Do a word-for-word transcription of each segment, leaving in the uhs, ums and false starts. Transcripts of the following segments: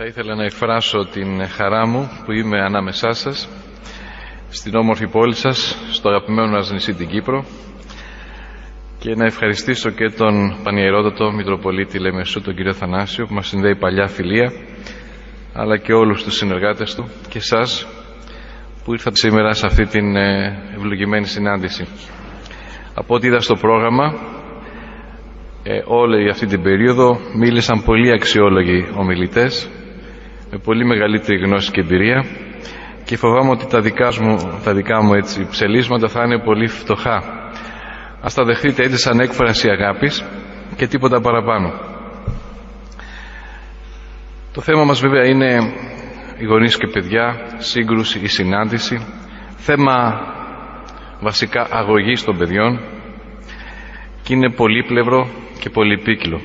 Θα ήθελα να εκφράσω την χαρά μου που είμαι ανάμεσά σας, στην όμορφη πόλη σας, στο αγαπημένο μας νησί την Κύπρο, και να ευχαριστήσω και τον Πανιερότατο Μητροπολίτη Λεμεσού, τον κύριο Θανάσιο, που μας συνδέει παλιά φιλία, αλλά και όλους τους συνεργάτες του και εσάς που ήρθατε σήμερα σε αυτή την ευλογημένη συνάντηση. Από ό,τι είδα στο πρόγραμμα, ε, όλη αυτή την περίοδο μίλησαν πολύ αξιόλογοι ομιλητές με πολύ μεγαλύτερη γνώση και εμπειρία, και φοβάμαι ότι τα δικά μου, τα δικά μου έτσι, ψελίσματα θα είναι πολύ φτωχά. Ας τα δεχτείτε έτσι σαν έκφραση αγάπης και τίποτα παραπάνω. Το θέμα μας βέβαια είναι οι γονείς και παιδιά, σύγκρουση ή συνάντηση, θέμα βασικά αγωγής των παιδιών, και είναι πολύπλευρο και πολυπίκλο.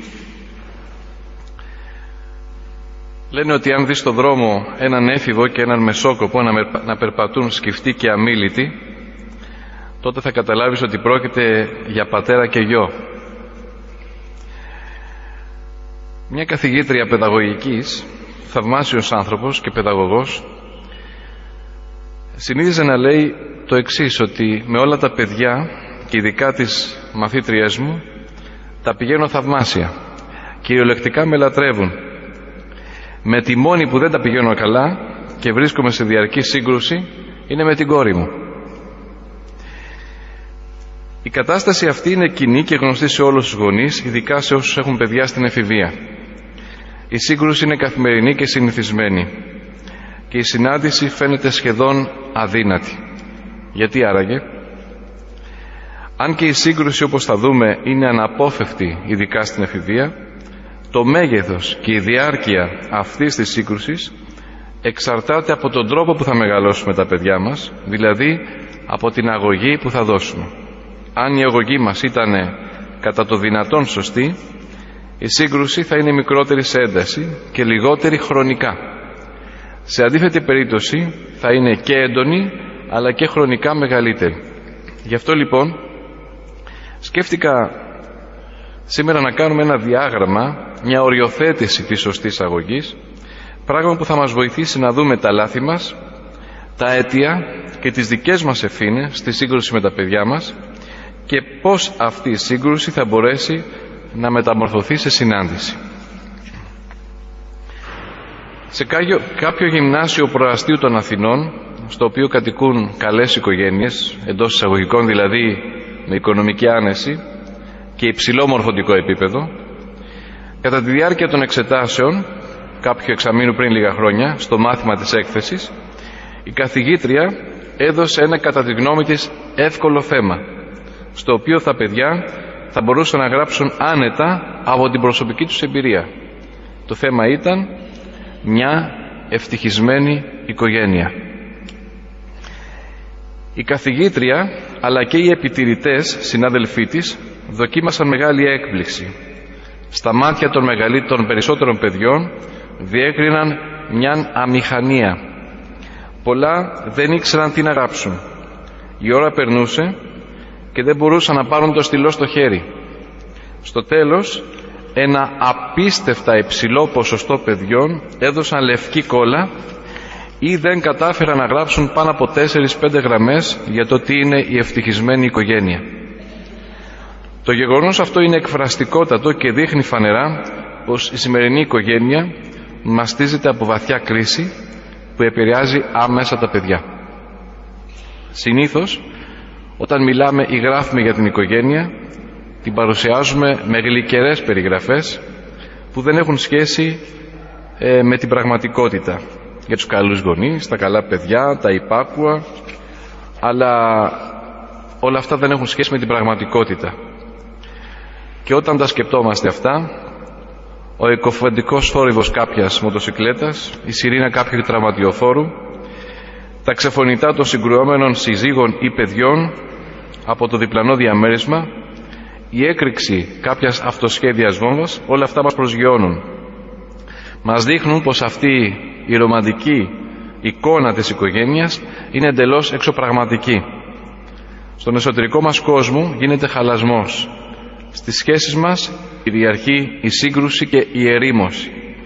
Λένε ότι αν δεις στον δρόμο έναν έφηβο και έναν μεσόκοπο να περπατούν σκυφτοί και αμίλητοι, τότε θα καταλάβεις ότι πρόκειται για πατέρα και γιο. Μια καθηγήτρια παιδαγωγικής, θαυμάσιος άνθρωπος και παιδαγωγός, συνήθιζε να λέει το εξής, ότι με όλα τα παιδιά και ειδικά τις μαθήτριές μου τα πηγαίνω θαυμάσια, κυριολεκτικά με λατρεύουν. Με τη μόνη που δεν τα πηγαίνω καλά και βρίσκομαι σε διαρκή σύγκρουση είναι με την κόρη μου. Η κατάσταση αυτή είναι κοινή και γνωστή σε όλους τους γονείς, ειδικά σε όσους έχουν παιδιά στην εφηβεία. Η σύγκρουση είναι καθημερινή και συνηθισμένη και η συνάντηση φαίνεται σχεδόν αδύνατη. Γιατί άραγε? Αν και η σύγκρουση, όπως θα δούμε, είναι αναπόφευκτη ειδικά στην εφηβεία, το μέγεθος και η διάρκεια αυτής της σύγκρουσης εξαρτάται από τον τρόπο που θα μεγαλώσουμε τα παιδιά μας, δηλαδή από την αγωγή που θα δώσουμε. Αν η αγωγή μας ήταν κατά το δυνατόν σωστή, η σύγκρουση θα είναι μικρότερη σε ένταση και λιγότερη χρονικά. Σε αντίθετη περίπτωση θα είναι και έντονη αλλά και χρονικά μεγαλύτερη. Γι' αυτό λοιπόν σκέφτηκα σήμερα να κάνουμε ένα διάγραμμα, μια οριοθέτηση της σωστής αγωγής, πράγμα που θα μας βοηθήσει να δούμε τα λάθη μας, τα αίτια και τις δικές μας ευθύνες στη σύγκρουση με τα παιδιά μας και πώς αυτή η σύγκρουση θα μπορέσει να μεταμορφωθεί σε συνάντηση. Σε κάποιο γυμνάσιο προαστίου των Αθηνών, στο οποίο κατοικούν καλές οικογένειες, εντός εισαγωγικών δηλαδή με οικονομική άνεση και υψηλό μορφωτικό επίπεδο, κατά τη διάρκεια των εξετάσεων κάποιου εξαμήνου πριν λίγα χρόνια, στο μάθημα της έκθεσης, η καθηγήτρια έδωσε ένα κατά τη γνώμη της εύκολο θέμα, στο οποίο τα παιδιά θα μπορούσαν να γράψουν άνετα από την προσωπική τους εμπειρία. Το θέμα ήταν μια ευτυχισμένη οικογένεια. Η καθηγήτρια αλλά και οι επιτηρητές συνάδελφοί της δοκίμασαν μεγάλη έκπληξη. Στα μάτια των μεγαλύτερων περισσότερων παιδιών διέκριναν μια αμηχανία. Πολλά δεν ήξεραν τι να γράψουν. Η ώρα περνούσε και δεν μπορούσαν να πάρουν το στυλό στο χέρι. Στο τέλος, ένα απίστευτα υψηλό ποσοστό παιδιών έδωσαν λευκή κόλλα ή δεν κατάφεραν να γράψουν πάνω από τέσσερις πέντε γραμμές για το τι είναι η ευτυχισμένη οικογένεια. Το γεγονός αυτό είναι εκφραστικότατο και δείχνει φανερά πως η σημερινή οικογένεια μαστίζεται από βαθιά κρίση που επηρεάζει άμεσα τα παιδιά. Συνήθως, όταν μιλάμε ή γράφουμε για την οικογένεια, την παρουσιάζουμε με γλυκερές περιγραφές που δεν έχουν σχέση ε, με την πραγματικότητα. Για τους καλούς γονείς, τα καλά παιδιά, τα υπάκουα, αλλά όλα αυτά δεν έχουν σχέση με την πραγματικότητα. Και όταν τα σκεπτόμαστε αυτά, ο εκοφαντικός θόρυβος κάποιας μοτοσικλέτας, η σιρήνα κάποιου τραυματιοφόρου, τα ξεφωνητά των συγκρουόμενων συζύγων ή παιδιών από το διπλανό διαμέρισμα, η έκρηξη κάποιας αυτοσχέδιας βόμβας, όλα αυτά μας προσγειώνουν. Μας δείχνουν πως αυτή η ρομαντική εικόνα της οικογένειας είναι εντελώς εξωπραγματική. Στον εσωτερικό μας κόσμο γίνεται χαλασμός. Στις σχέσεις μας κυριαρχεί η σύγκρουση και η ερήμωση.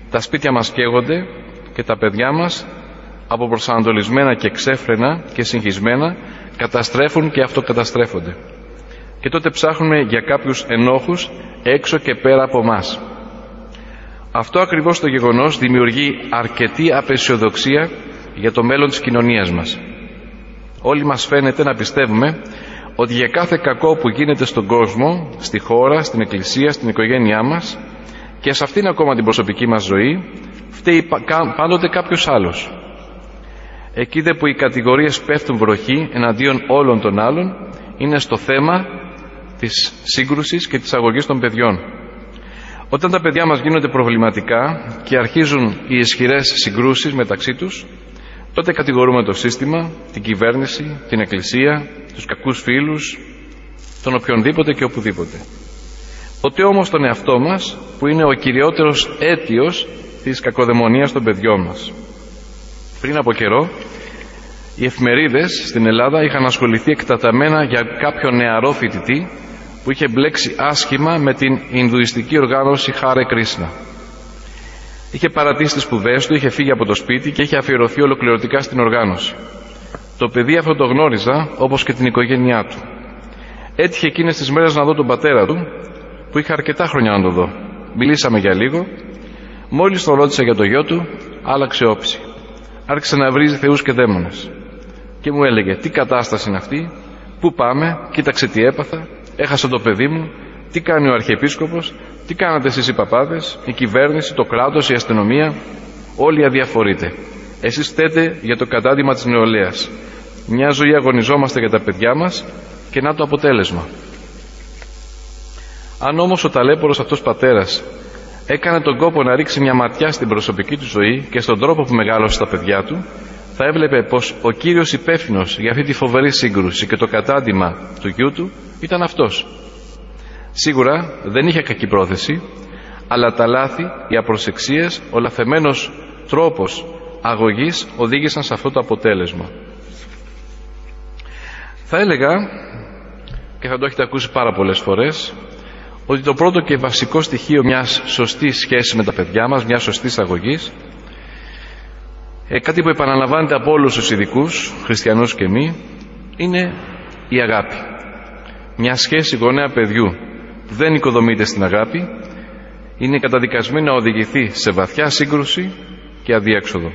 Τα σπίτια μας καίγονται και τα παιδιά μας, αποπροσανατολισμένα και ξέφρενα και συγχυσμένα, καταστρέφουν και αυτοκαταστρέφονται. Και τότε ψάχνουμε για κάποιους ενόχους έξω και πέρα από μας. Αυτό ακριβώς το γεγονός δημιουργεί αρκετή απεσιοδοξία για το μέλλον της κοινωνίας μας. Όλοι μας φαίνεται να πιστεύουμε ότι για κάθε κακό που γίνεται στον κόσμο, στη χώρα, στην εκκλησία, στην οικογένειά μας και σε αυτήν ακόμα την προσωπική μας ζωή, φταίει πάντοτε κάποιος άλλος. Εκεί δε που οι κατηγορίες πέφτουν βροχή εναντίον όλων των άλλων, είναι στο θέμα της σύγκρουσης και της αγωγής των παιδιών. Όταν τα παιδιά μας γίνονται προβληματικά και αρχίζουν οι ισχυρές συγκρούσεις μεταξύ τους, τότε κατηγορούμε το σύστημα, την κυβέρνηση, την εκκλησία, τους κακούς φίλους, τον οποιονδήποτε και οπουδήποτε. Ποτέ όμως τον εαυτό μας, που είναι ο κυριότερος αίτιος της κακοδαιμονίας των παιδιών μας. Πριν από καιρό, οι εφημερίδες στην Ελλάδα είχαν ασχοληθεί εκτεταμένα για κάποιο νεαρό φοιτητή που είχε μπλέξει άσχημα με την Ινδουιστική οργάνωση Χάρε Κρίσνα. Είχε παρατήσει τις σπουδές του, είχε φύγει από το σπίτι και είχε αφιερωθεί ολοκληρωτικά στην οργάνωση. Το παιδί αυτό το γνώριζα, όπως και την οικογένειά του. Έτυχε εκείνες τις μέρες να δω τον πατέρα του, που είχα αρκετά χρόνια να το δω. Μιλήσαμε για λίγο. Μόλις τον ρώτησα για το γιο του, άλλαξε όψη. Άρχισε να βρίζει θεούς και δαίμονες. Και μου έλεγε: τι κατάσταση είναι αυτή, πού πάμε, κοίταξε τι έπαθα, έχασα το παιδί μου, τι κάνει ο Αρχιεπίσκοπος, τι κάνατε εσείς οι παπάδες, η κυβέρνηση, το κράτος, η αστυνομία, όλοι αδιαφορείτε. Εσείς φταίτε για το κατάντημα της νεολαίας. Μια ζωή αγωνιζόμαστε για τα παιδιά μας και να το αποτέλεσμα. Αν όμως ο ταλέπορος αυτός πατέρας έκανε τον κόπο να ρίξει μια ματιά στην προσωπική του ζωή και στον τρόπο που μεγάλωσε τα παιδιά του, θα έβλεπε πως ο κύριος υπεύθυνος για αυτή τη φοβερή σύγκρουση και το κατάντημα του γιού του ήταν αυτός. Σίγουρα δεν είχε κακή πρόθεση, αλλά τα λάθη, οι απροσεξίες, ο λαθεμένος τρόπος αγωγής οδήγησαν σε αυτό το αποτέλεσμα. Θα έλεγα, και θα το έχετε ακούσει πάρα πολλές φορές, ότι το πρώτο και βασικό στοιχείο μιας σωστής σχέσης με τα παιδιά μας, μιας σωστής αγωγής, ε, κάτι που επαναλαμβάνεται από όλους τους ειδικούς, χριστιανούς και μη, είναι η αγάπη. Μια σχέση γονέα παιδιού που δεν οικοδομείται στην αγάπη είναι καταδικασμένη να οδηγηθεί σε βαθιά σύγκρουση και αδιέξοδο.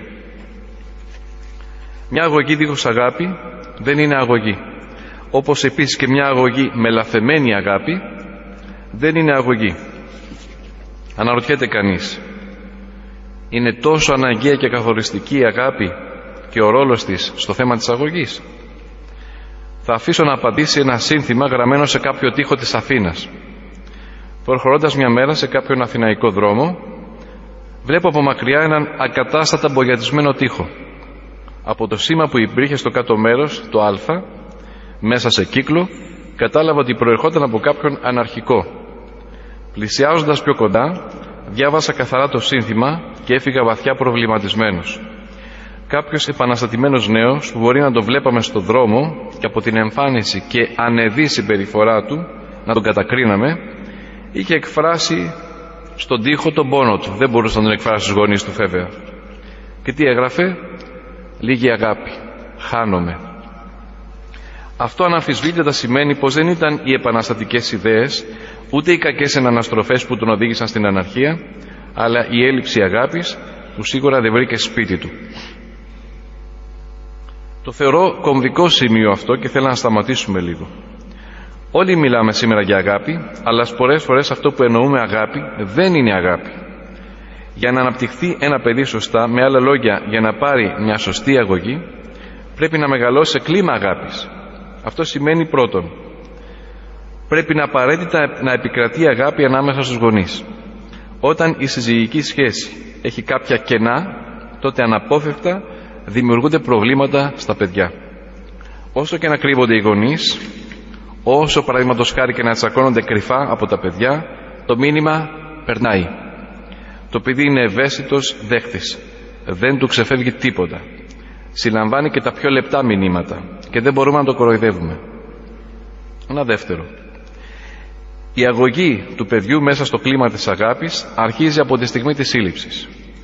Μια αγωγή δίχως αγάπη δεν είναι αγωγή. Όπως επίσης και μια αγωγή με λαθεμένη αγάπη δεν είναι αγωγή. Αναρωτιέται κανείς, είναι τόσο αναγκαία και καθοριστική η αγάπη και ο ρόλος της στο θέμα της αγωγής? Θα αφήσω να απαντήσει ένα σύνθημα γραμμένο σε κάποιο τοίχο της Αθήνας. Προχωρώντας μια μέρα σε κάποιον αθηναϊκό δρόμο, βλέπω από μακριά έναν ακατάστατα μπογιατισμένο τοίχο. Από το σήμα που υπήρχε στο κάτω μέρος, το Α, μέσα σε κύκλο, κατάλαβα ότι προερχόταν από κάποιον αναρχικό. Πλησιάζοντας πιο κοντά, διάβασα καθαρά το σύνθημα και έφυγα βαθιά προβληματισμένος. Κάποιος επαναστατημένος νέος που μπορεί να τον βλέπαμε στον δρόμο και από την εμφάνιση και ανεδή συμπεριφορά του να τον κατακρίναμε, είχε εκφράσει στον τοίχο τον πόνο του. Δεν μπορούσε να τον εκφράσει στους γονείς του βέβαια. Και τι έγραφε? Λίγη αγάπη. Χάνομαι. Αυτό αναμφισβήτητα σημαίνει πως δεν ήταν οι επαναστατικές ιδέες, ούτε οι κακές εναναστροφές που τον οδήγησαν στην αναρχία, αλλά η έλλειψη αγάπης που σίγουρα δεν βρήκε σπίτι του. Το θεωρώ κομβικό σημείο αυτό και θέλω να σταματήσουμε λίγο. Όλοι μιλάμε σήμερα για αγάπη, αλλά πολλές φορές αυτό που εννοούμε αγάπη δεν είναι αγάπη. Για να αναπτυχθεί ένα παιδί σωστά, με άλλα λόγια, για να πάρει μια σωστή αγωγή, πρέπει να μεγαλώσει σε κλίμα αγάπης. Αυτό σημαίνει πρώτον, πρέπει να απαραίτητα να επικρατεί αγάπη ανάμεσα στους γονείς. Όταν η συζυγική σχέση έχει κάποια κενά, τότε αναπόφευκτα δημιουργούνται προβλήματα στα παιδιά. Όσο και να κρύβονται οι γονείς, όσο παραδείγματος χάρη και να τσακώνονται κρυφά από τα παιδιά, το μήνυμα περνάει. Το παιδί είναι ευαίσθητος δέχτης. Δεν του ξεφεύγει τίποτα. Συλλαμβάνει και τα πιο λεπτά μηνύματα και δεν μπορούμε να το κοροϊδεύουμε. Ένα δεύτερο. Η αγωγή του παιδιού μέσα στο κλίμα της αγάπης αρχίζει από τη στιγμή της σύλληψης.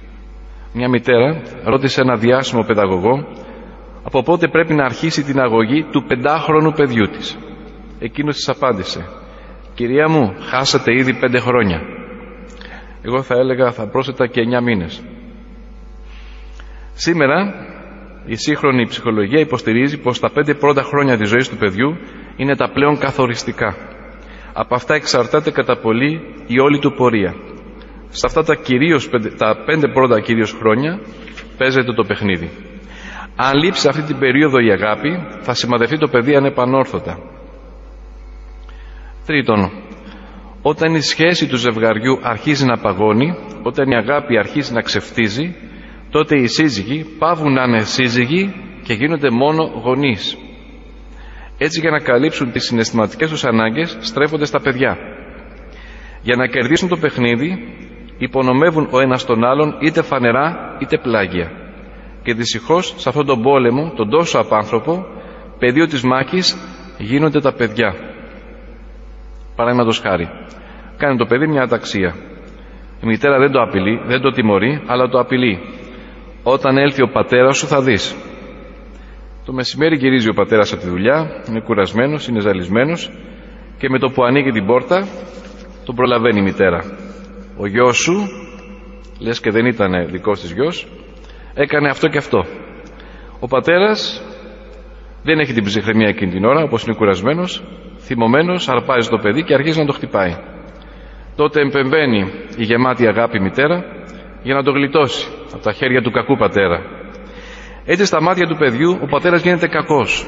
Μια μητέρα ρώτησε ένα διάσημο παιδαγωγό από πότε πρέπει να αρχίσει την αγωγή του πεντάχρονου παιδιού της. Εκείνος της απάντησε: «Κυρία μου, χάσατε ήδη πέντε χρόνια». Εγώ θα έλεγα θα πρόσθετα και εννιά μήνες. Σήμερα η σύγχρονη ψυχολογία υποστηρίζει πως τα πέντε πρώτα χρόνια της ζωής του παιδιού είναι τα πλέον καθοριστικά. Από αυτά εξαρτάται κατά πολύ η όλη του πορεία. Σε αυτά τα, κυρίως, τα πέντε πρώτα κυρίως χρόνια παίζεται το παιχνίδι. Αν λείψει αυτή την περίοδο η αγάπη, θα σημαδευτεί το παιδί ανεπανόρθωτα. Τρίτον, όταν η σχέση του ζευγαριού αρχίζει να παγώνει, όταν η αγάπη αρχίζει να ξεφτίζει, τότε οι σύζυγοι πάβουν να είναι σύζυγοι και γίνονται μόνο γονείς. Έτσι, για να καλύψουν τις συναισθηματικές τους ανάγκες, στρέφονται στα παιδιά. Για να κερδίσουν το παιχνίδι, υπονομεύουν ο ένας τον άλλον είτε φανερά είτε πλάγια. Και δυστυχώς σε αυτόν τον πόλεμο, τον τόσο απάνθρωπο, πεδίο της μάχης γίνονται τα παιδιά. Παραδείγματος χάρη, κάνει το παιδί μια αταξία. Η μητέρα δεν το απειλεί, δεν το τιμωρεί, αλλά το απειλεί. Όταν έλθει ο πατέρας σου θα δεις. Το μεσημέρι γυρίζει ο πατέρας από τη δουλειά, είναι κουρασμένος, είναι ζαλισμένος και με το που ανοίγει την πόρτα τον προλαβαίνει η μητέρα. Ο γιος σου, λες και δεν ήταν δικός της γιος, έκανε αυτό και αυτό. Ο πατέρας δεν έχει την ψυχραιμία εκείνη την ώρα, όπως είναι κουρασμένος, θυμωμένος, αρπάζει το παιδί και αρχίζει να το χτυπάει. Τότε εμπεμβαίνει η γεμάτη αγάπη μητέρα για να το γλιτώσει από τα χέρια του κακού πατέρα. Έτσι στα μάτια του παιδιού ο πατέρας γίνεται κακός.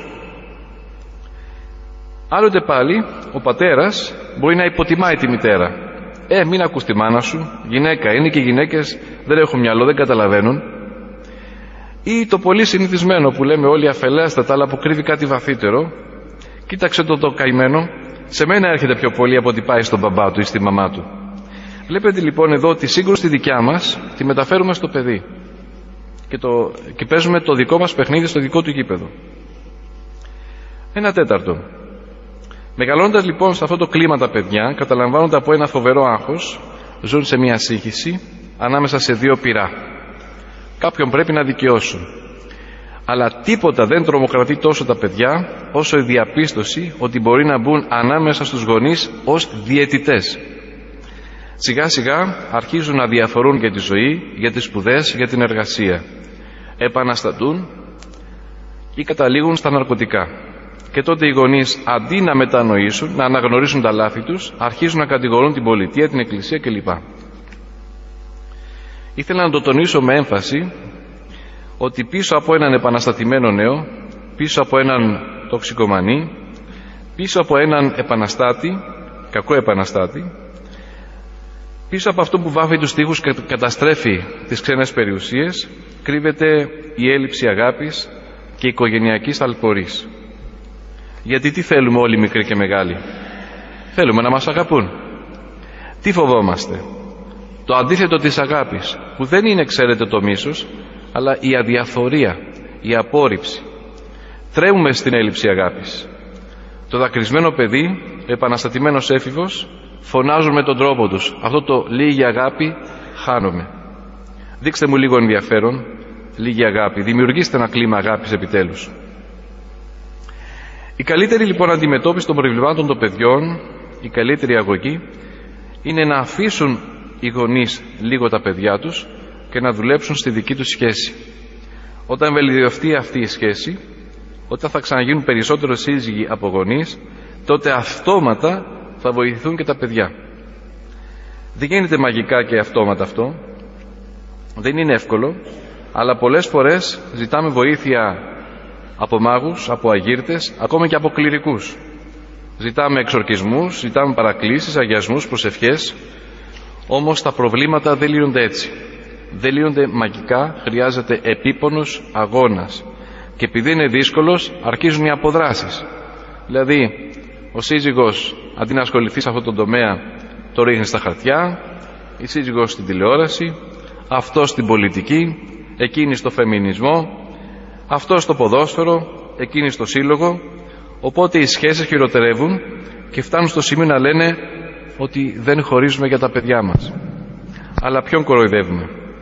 Άλλοτε πάλι ο πατέρας μπορεί να υποτιμάει τη μητέρα. Ε, μην ακούς τη μάνα σου, γυναίκα είναι και οι γυναίκες δεν έχουν μυαλό, δεν καταλαβαίνουν. Ή το πολύ συνηθισμένο που λέμε όλοι αφελέστατα αλλά που κρύβει κάτι βαθύτερο. Κοίταξε το το καημένο, σε μένα έρχεται πιο πολύ από ότι πάει στον μπαμπά του ή στη μαμά του. Βλέπετε λοιπόν εδώ τη σύγκρουση τη δικιά μας τη μεταφέρουμε στο παιδί και, το, και παίζουμε το δικό μας παιχνίδι στο δικό του γήπεδο. Ένα τέταρτο. Μεγαλώνοντας λοιπόν σε αυτό το κλίμα τα παιδιά, καταλαμβάνονται από ένα φοβερό άγχος, ζουν σε μια σύγχυση ανάμεσα σε δύο πυρά. Κάποιον πρέπει να δικαιώσουν. Αλλά τίποτα δεν τρομοκρατεί τόσο τα παιδιά όσο η διαπίστωση ότι μπορεί να μπουν ανάμεσα στους γονείς ως διαιτητές. Σιγά σιγά αρχίζουν να διαφορούν για τη ζωή, για τις σπουδές, για την εργασία. Επαναστατούν ή καταλήγουν στα ναρκωτικά. Και τότε οι γονείς αντί να μετανοήσουν, να αναγνωρίσουν τα λάθη τους, αρχίζουν να κατηγορούν την πολιτεία, την εκκλησία κλπ. Ήθελα να το τονίσω με έμφαση ότι πίσω από έναν επαναστατημένο νέο, πίσω από έναν τοξικομανή, πίσω από έναν επαναστάτη, κακό επαναστάτη, πίσω από αυτό που βάφει τους τοίχους και καταστρέφει τις ξένες περιουσίες, κρύβεται η έλλειψη αγάπης και οικογενειακής αλπορής. Γιατί τι θέλουμε όλοι μικροί και μεγάλοι? Θέλουμε να μας αγαπούν. Τι φοβόμαστε? Το αντίθετο της αγάπης, που δεν είναι, ξέρετε, το μίσος, αλλά η αδιαφορία, η απόρριψη. Τρέμουμε στην έλλειψη αγάπης. Το δακρυσμένο παιδί, επαναστατημένος έφηβος, φωνάζουν με τον τρόπο τους. Αυτό το λίγη αγάπη χάνομαι. Δείξτε μου λίγο ενδιαφέρον, λίγη αγάπη. Δημιουργήστε ένα κλίμα αγάπης επιτέλους. Η καλύτερη λοιπόν αντιμετώπιση των προβλημάτων των παιδιών, η καλύτερη αγωγή, είναι να αφήσουν οι γονείς λίγο τα παιδιά τους και να δουλέψουν στη δική τους σχέση. Όταν βελτιωθεί αυτή η σχέση, όταν θα ξαναγίνουν περισσότερο σύζυγοι από γονείς, τότε αυτόματα θα βοηθηθούν και τα παιδιά. Δεν γίνεται μαγικά και αυτόματα αυτό, δεν είναι εύκολο, αλλά πολλές φορές ζητάμε βοήθεια από μάγους, από αγύρτες, ακόμα και από κληρικούς. Ζητάμε εξορκισμούς, ζητάμε παρακλήσεις, αγιασμούς, προσευχές, όμως τα προβλήματα δεν λύνονται έτσι. Δεν λύνονται μαγικά, χρειάζεται επίπονος αγώνας. Και επειδή είναι δύσκολος, αρχίζουν οι αποδράσεις. Δηλαδή, ο σύζυγος, αντί να ασχοληθεί σε αυτό το τομέα, το ρίχνει στα χαρτιά, η σύζυγος στην τηλεόραση, αυτός στην πολιτική, εκείνη στο φεμινισμό, αυτός στο ποδόσφαιρο, εκείνη στο σύλλογο. Οπότε οι σχέσεις χειροτερεύουν και φτάνουν στο σημείο να λένε ότι δεν χωρίζουμε για τα παιδιά μας. Αλλά ποιον κοροϊδεύουμε?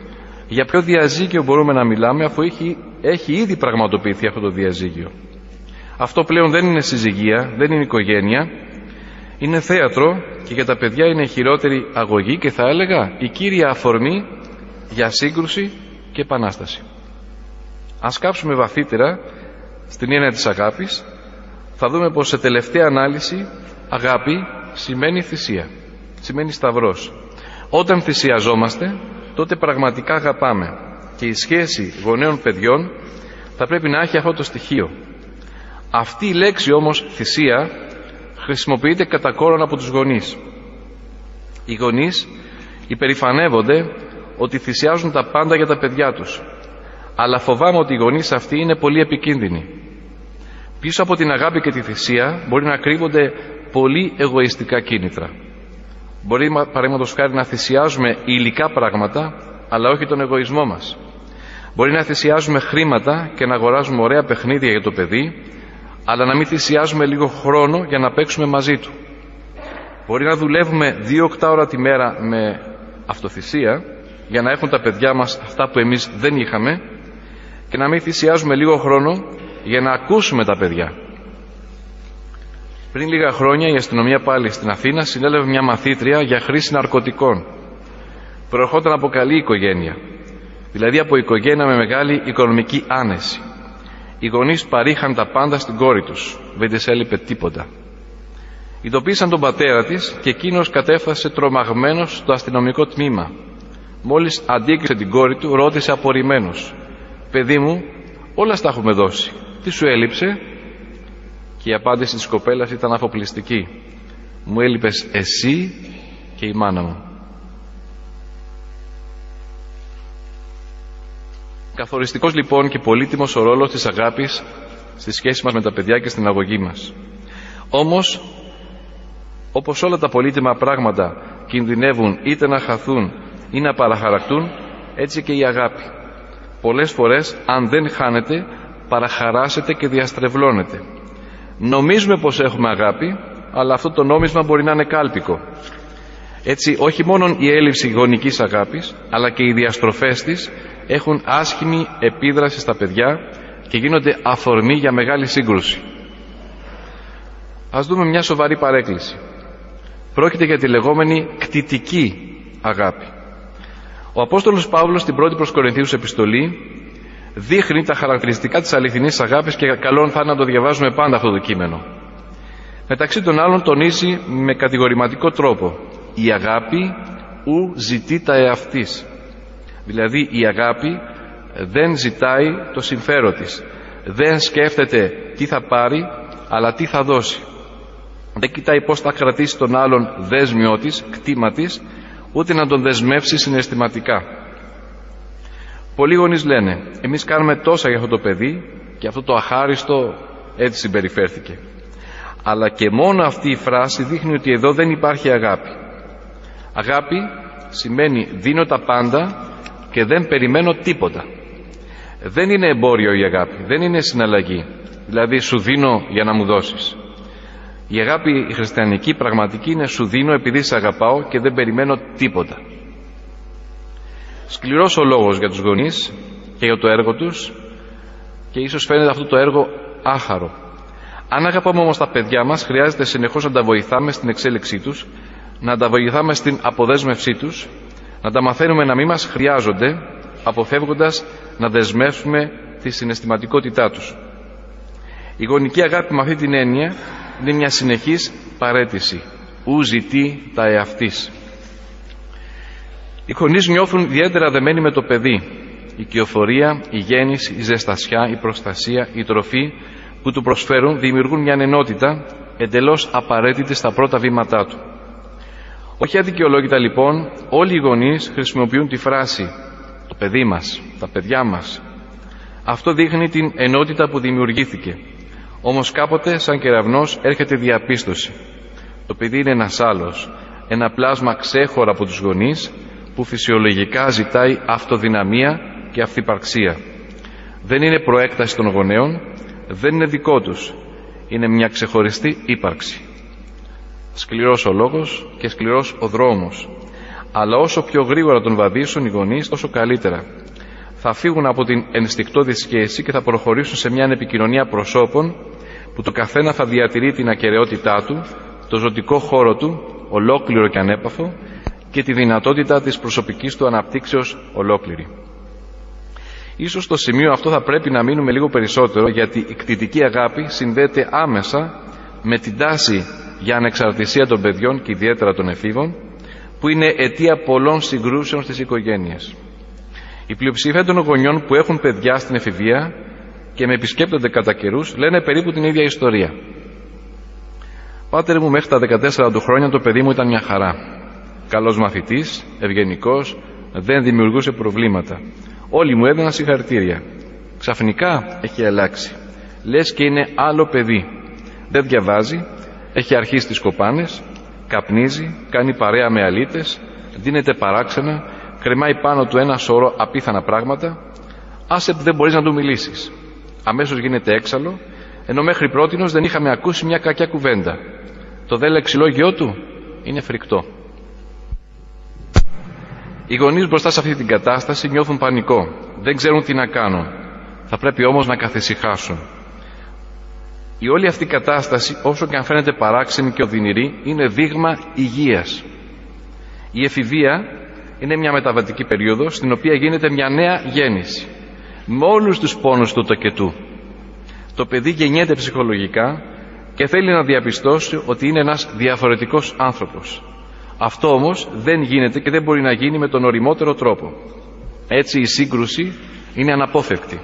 Για ποιο διαζύγιο μπορούμε να μιλάμε, αφού έχει, έχει ήδη πραγματοποιηθεί αυτό το διαζύγιο? Αυτό πλέον δεν είναι συζυγία, δεν είναι οικογένεια, είναι θέατρο, και για τα παιδιά είναι η χειρότερη αγωγή και θα έλεγα η κύρια αφορμή για σύγκρουση και επανάσταση. Ας κάψουμε βαθύτερα στην έννοια της αγάπης, θα δούμε πως σε τελευταία ανάλυση αγάπη σημαίνει θυσία, σημαίνει σταυρός. Όταν θυσιαζόμαστε, τότε πραγματικά αγαπάμε, και η σχέση γονέων παιδιών θα πρέπει να έχει αυτό το στοιχείο. Αυτή η λέξη όμως, θυσία, χρησιμοποιείται κατά κόρον από τους γονείς. Οι γονείς υπερηφανεύονται ότι θυσιάζουν τα πάντα για τα παιδιά τους, αλλά φοβάμαι ότι οι γονείς αυτοί είναι πολύ επικίνδυνοι. Πίσω από την αγάπη και τη θυσία μπορεί να κρύβονται πολύ εγωιστικά κίνητρα. Μπορεί, παραδείγματος χάρη, να θυσιάζουμε υλικά πράγματα, αλλά όχι τον εγωισμό μας. Μπορεί να θυσιάζουμε χρήματα και να αγοράζουμε ωραία παιχνίδια για το παιδί, αλλά να μην θυσιάζουμε λίγο χρόνο για να παίξουμε μαζί του. Μπορεί να δουλεύουμε δύο οκτώ ώρα τη μέρα με αυτοθυσία για να έχουν τα παιδιά μας αυτά που εμείς δεν είχαμε, και να μην θυσιάζουμε λίγο χρόνο για να ακούσουμε τα παιδιά. Πριν λίγα χρόνια η αστυνομία πάλι στην Αθήνα συνέλαβε μια μαθήτρια για χρήση ναρκωτικών. Προερχόταν από καλή οικογένεια, δηλαδή από οικογένεια με μεγάλη οικονομική άνεση. Οι γονείς παρήχαν τα πάντα στην κόρη τους, δεν της έλειπε τίποτα. Ειδοποίησαν τον πατέρα της και εκείνος κατέφθασε τρομαγμένος στο αστυνομικό τμήμα. Μόλις αντίκρισε την κόρη του, ρώτησε απορριμμένος: «Παιδί μου, όλα στα έχουμε δώσει, τι σου έλειψε?» Και η απάντηση της κοπέλας ήταν αφοπλιστική: «Μου έλειπες εσύ και η μάνα μου». Καθοριστικός λοιπόν και πολύτιμος ο ρόλος της αγάπης στη σχέση μας με τα παιδιά και στην αγωγή μας. Όμως, όπως όλα τα πολύτιμα πράγματα κινδυνεύουν είτε να χαθούν ή να παραχαρακτούν, έτσι και η αγάπη. Πολλές φορές, αν δεν χάνεται, παραχαράσεται και διαστρεβλώνεται. Νομίζουμε πως έχουμε αγάπη, αλλά αυτό το νόμισμα μπορεί να είναι κάλπικο. Έτσι, όχι μόνο η έλλειψη γονικής αγάπης, αλλά και οι διαστροφές της έχουν άσχημη επίδραση στα παιδιά και γίνονται αφορμή για μεγάλη σύγκρουση. Ας δούμε μια σοβαρή παρέκκληση. Πρόκειται για τη λεγόμενη κτητική αγάπη. Ο Απόστολος Παύλος στην πρώτη προς Κορινθίους επιστολή δείχνει τα χαρακτηριστικά της αληθινής αγάπης, και καλόν θα είναι να το διαβάζουμε πάντα αυτό το κείμενο. Μεταξύ των άλλων τονίζει με κατηγορηματικό τρόπο: η αγάπη ου ζητεί τα εαυτής. Δηλαδή η αγάπη δεν ζητάει το συμφέρον της, δεν σκέφτεται τι θα πάρει, αλλά τι θα δώσει. Δεν κοιτάει πώς θα κρατήσει τον άλλον δέσμιό της, κτήμα της, ούτε να τον δεσμεύσει συναισθηματικά. Πολλοί γονείς λένε: εμείς κάνουμε τόσα για αυτό το παιδί και αυτό το αχάριστο έτσι συμπεριφέρθηκε. Αλλά και μόνο αυτή η φράση δείχνει ότι εδώ δεν υπάρχει αγάπη. Αγάπη σημαίνει δίνω τα πάντα και δεν περιμένω τίποτα. Δεν είναι εμπόριο η αγάπη, δεν είναι συναλλαγή, δηλαδή σου δίνω για να μου δώσεις. Η αγάπη η χριστιανική πραγματική είναι σου δίνω επειδή σε αγαπάω και δεν περιμένω τίποτα. Σκληρός ο λόγος για τους γονείς και για το έργο τους, και ίσως φαίνεται αυτό το έργο άχαρο. Αν αγαπάμε όμως τα παιδιά μας, χρειάζεται συνεχώς να τα βοηθάμε στην εξέλιξή τους, να τα βοηθάμε στην αποδέσμευσή τους, να τα μαθαίνουμε να μην μας χρειάζονται, αποφεύγοντας να δεσμεύσουμε τη συναισθηματικότητά τους. Η γονική αγάπη με αυτή την έννοια είναι μια συνεχής παραίτηση, ου ζητεί τα εαυτής. Οι γονείς νιώθουν ιδιαίτερα δεμένοι με το παιδί. Η κυοφορία, η γέννηση, η ζεστασιά, η προστασία, η τροφή που του προσφέρουν δημιουργούν μια ενότητα εντελώς απαραίτητη στα πρώτα βήματά του. Όχι αδικαιολόγητα λοιπόν, όλοι οι γονείς χρησιμοποιούν τη φράση «το παιδί μας», «τα παιδιά μας». Αυτό δείχνει την ενότητα που δημιουργήθηκε. Όμως κάποτε σαν κεραυνός έρχεται διαπίστωση. Το παιδί είναι ένας άλλος, ένα πλάσμα ξέχωρα από τους γονείς που φυσιολογικά ζητάει αυτοδυναμία και αυθυπαρξία. Δεν είναι προέκταση των γονέων, δεν είναι δικό τους, είναι μια ξεχωριστή ύπαρξη. Σκληρός ο λόγος και σκληρός ο δρόμος, αλλά όσο πιο γρήγορα τον βαδίσουν οι γονείς τόσο καλύτερα. θα φύγουν από την ενστικτώδη σχέση και θα προχωρήσουν σε μια επικοινωνία προσώπων που το καθένα θα διατηρεί την ακεραιότητά του, το ζωτικό χώρο του, ολόκληρο και ανέπαφο, και τη δυνατότητα της προσωπικής του αναπτύξεως ολόκληρη. Ίσως στο σημείο αυτό θα πρέπει να μείνουμε λίγο περισσότερο, γιατί η κτητική αγάπη συνδέεται άμεσα με την τάση για ανεξαρτησία των παιδιών και ιδιαίτερα των εφήβων, που είναι αιτία πολλών συγκρούσεων στις οικογένειες. Η πλειοψηφία των γονιών που έχουν παιδιά στην εφηβεία και με επισκέπτονται κατά καιρούς λένε περίπου την ίδια ιστορία. Πάτερ μου, μέχρι τα δεκατέσσερα του χρόνια το παιδί μου ήταν μια χαρά. Καλός μαθητής, ευγενικός, δεν δημιουργούσε προβλήματα. Όλοι μου έδιναν συγχαρητήρια. Ξαφνικά έχει αλλάξει. Λες και είναι άλλο παιδί. Δεν διαβάζει, έχει αρχίσει τις κοπάνες, καπνίζει, κάνει παρέα με αλήτες, δίνεται παράξενα, κρεμάει πάνω του ένα σωρό απίθανα πράγματα. Άσε που δεν μπορείς να του μιλήσεις. Αμέσως γίνεται έξαλλο, ενώ μέχρι πρότινος δεν είχαμε ακούσει μια κακιά κουβέντα. Το δε λεξιλόγιό του είναι φρικτό. Οι γονείς μπροστά σε αυτή την κατάσταση νιώθουν πανικό. Δεν ξέρουν τι να κάνουν. Θα πρέπει όμως να καθησυχάσουν. Η όλη αυτή κατάσταση, όσο και αν φαίνεται παράξενη και οδυνηρή, είναι δείγμα υγείας. Η εφηβεία είναι μια μεταβατική περίοδος στην οποία γίνεται μια νέα γέννηση, με όλους τους πόνους του τοκετού. Το παιδί γεννιέται ψυχολογικά και θέλει να διαπιστώσει ότι είναι ένας διαφορετικός άνθρωπος. Αυτό όμως δεν γίνεται και δεν μπορεί να γίνει με τον ωριμότερο τρόπο. Έτσι η σύγκρουση είναι αναπόφευκτη.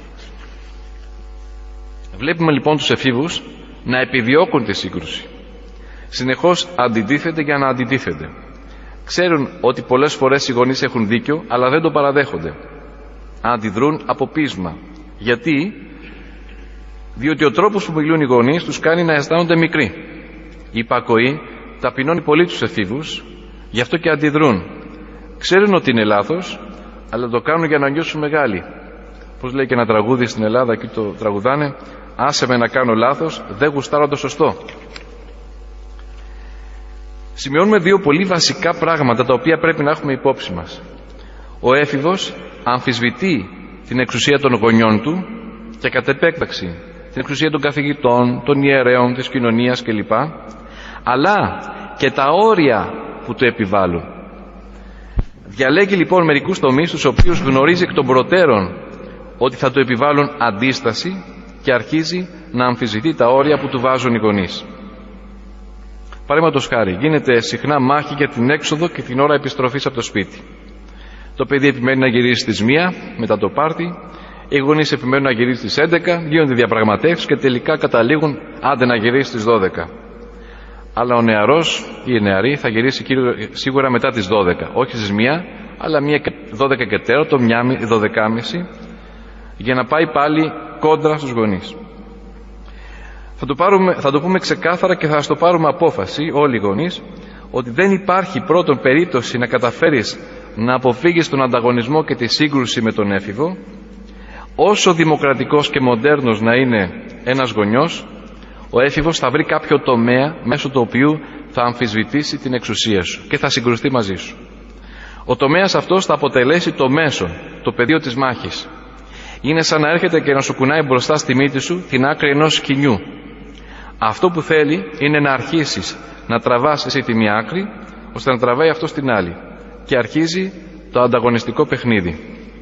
Βλέπουμε λοιπόν τους εφήβους να επιδιώκουν τη σύγκρουση. Συνεχώς αντιτίθεται για να αντιτίθεται. Ξέρουν ότι πολλές φορές οι γονείς έχουν δίκιο, αλλά δεν το παραδέχονται. Αντιδρούν από πείσμα. Γιατί? Διότι ο τρόπος που μιλούν οι γονείς τους κάνει να αισθάνονται μικροί. Η υπακοή ταπεινώνει πολύ τους εφήβους, γι' αυτό και αντιδρούν. Ξέρουν ότι είναι λάθος, αλλά το κάνουν για να νιώσουν μεγάλοι. Πώς λέει και ένα τραγούδι στην Ελλάδα, εκεί το τραγουδάνε, άσε με να κάνω λάθος, δεν γουστάρω το σωστό. Σημειώνουμε δύο πολύ βασικά πράγματα τα οποία πρέπει να έχουμε υπόψη μας. Ο έφηβος αμφισβητεί την εξουσία των γονιών του και κατ' επέκταξη την εξουσία των καθηγητών, των ιερέων, της κοινωνίας κλπ. Αλλά και τα όρια που του επιβάλλουν. Διαλέγει λοιπόν μερικούς τομείς στους οποίους γνωρίζει εκ των προτέρων ότι θα του επιβάλλουν αντίσταση και αρχίζει να αμφισβητεί τα όρια που του βάζουν οι γονείς. Παραδείγματος χάρη, γίνεται συχνά μάχη για την έξοδο και την ώρα επιστροφής από το σπίτι. Το παιδί επιμένει να γυρίσει στις μία μετά το πάρτι, οι γονείς επιμένουν να γυρίσει στις έντεκα, γίνονται διαπραγματεύσεις και τελικά καταλήγουν άντε να γυρίσει στις δώδεκα. Αλλά ο νεαρός ή η νεαρή θα γυρίσει σίγουρα μετά τις δώδεκα, όχι στις μία, αλλά μία δώδεκα και τέταρτο, δώδεκα και μισή, για να πάει πάλι κόντρα στους γονείς. Θα το, πάρουμε, θα το πούμε ξεκάθαρα και θα το πάρουμε απόφαση όλοι οι γονείς ότι δεν υπάρχει πρώτον περίπτωση να καταφέρεις να αποφύγεις τον ανταγωνισμό και τη σύγκρουση με τον έφηβο. Όσο δημοκρατικός και μοντέρνος να είναι ένας γονιός, ο έφηβος θα βρει κάποιο τομέα μέσω του οποίου θα αμφισβητήσει την εξουσία σου και θα συγκρουστεί μαζί σου. Ο τομέας αυτός θα αποτελέσει το μέσο, το πεδίο της μάχης. Είναι σαν να έρχεται και να σου κουνάει μπροστά στη μύτη σου την άκρη ενός σκοινιού. Αυτό που θέλει είναι να αρχίσεις να τραβάς εσύ τη μία άκρη, ώστε να τραβάει αυτό στην άλλη. Και αρχίζει το ανταγωνιστικό παιχνίδι.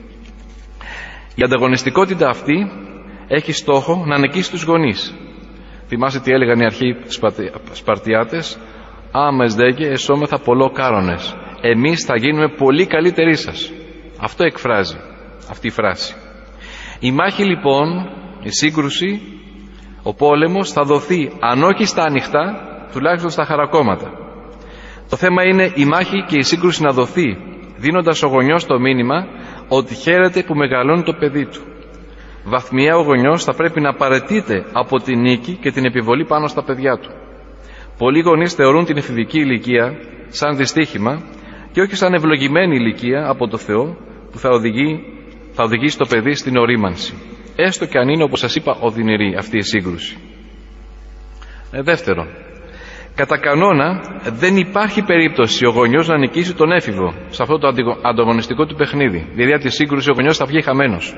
Η ανταγωνιστικότητα αυτή έχει στόχο να νικήσει τους γονείς. Θυμάστε τι έλεγαν οι αρχαίοι Σπαρτιάτες? Άμες δέγε εσώμεθα πολλό κάρονες. Εμείς θα γίνουμε πολύ καλύτεροι σας. Αυτό εκφράζει αυτή η φράση. Η μάχη λοιπόν, η σύγκρουση, ο πόλεμος θα δοθεί αν όχι στα ανοιχτά, τουλάχιστον στα χαρακόμματα. Το θέμα είναι η μάχη και η σύγκρουση να δοθεί δίνοντας ο γονιός το μήνυμα ότι χαίρεται που μεγαλώνει το παιδί του. Βαθμιαία ο γονιός θα πρέπει να παραιτείται από την νίκη και την επιβολή πάνω στα παιδιά του. Πολλοί γονείς θεωρούν την εφηβική ηλικία σαν δυστύχημα και όχι σαν ευλογημένη ηλικία από το Θεό που θα οδηγεί, θα οδηγήσει το παιδί στην ορίμανση. Έστω και αν είναι, όπως σας είπα, οδυνηρή αυτή η σύγκρουση. Ε, δεύτερον, Κατά κανόνα δεν υπάρχει περίπτωση ο γονιός να νικήσει τον έφηβο σε αυτό το ανταγωνιστικό του παιχνίδι. Δηλαδή από τη σύγκρουση ο γονιός θα βγει χαμένος.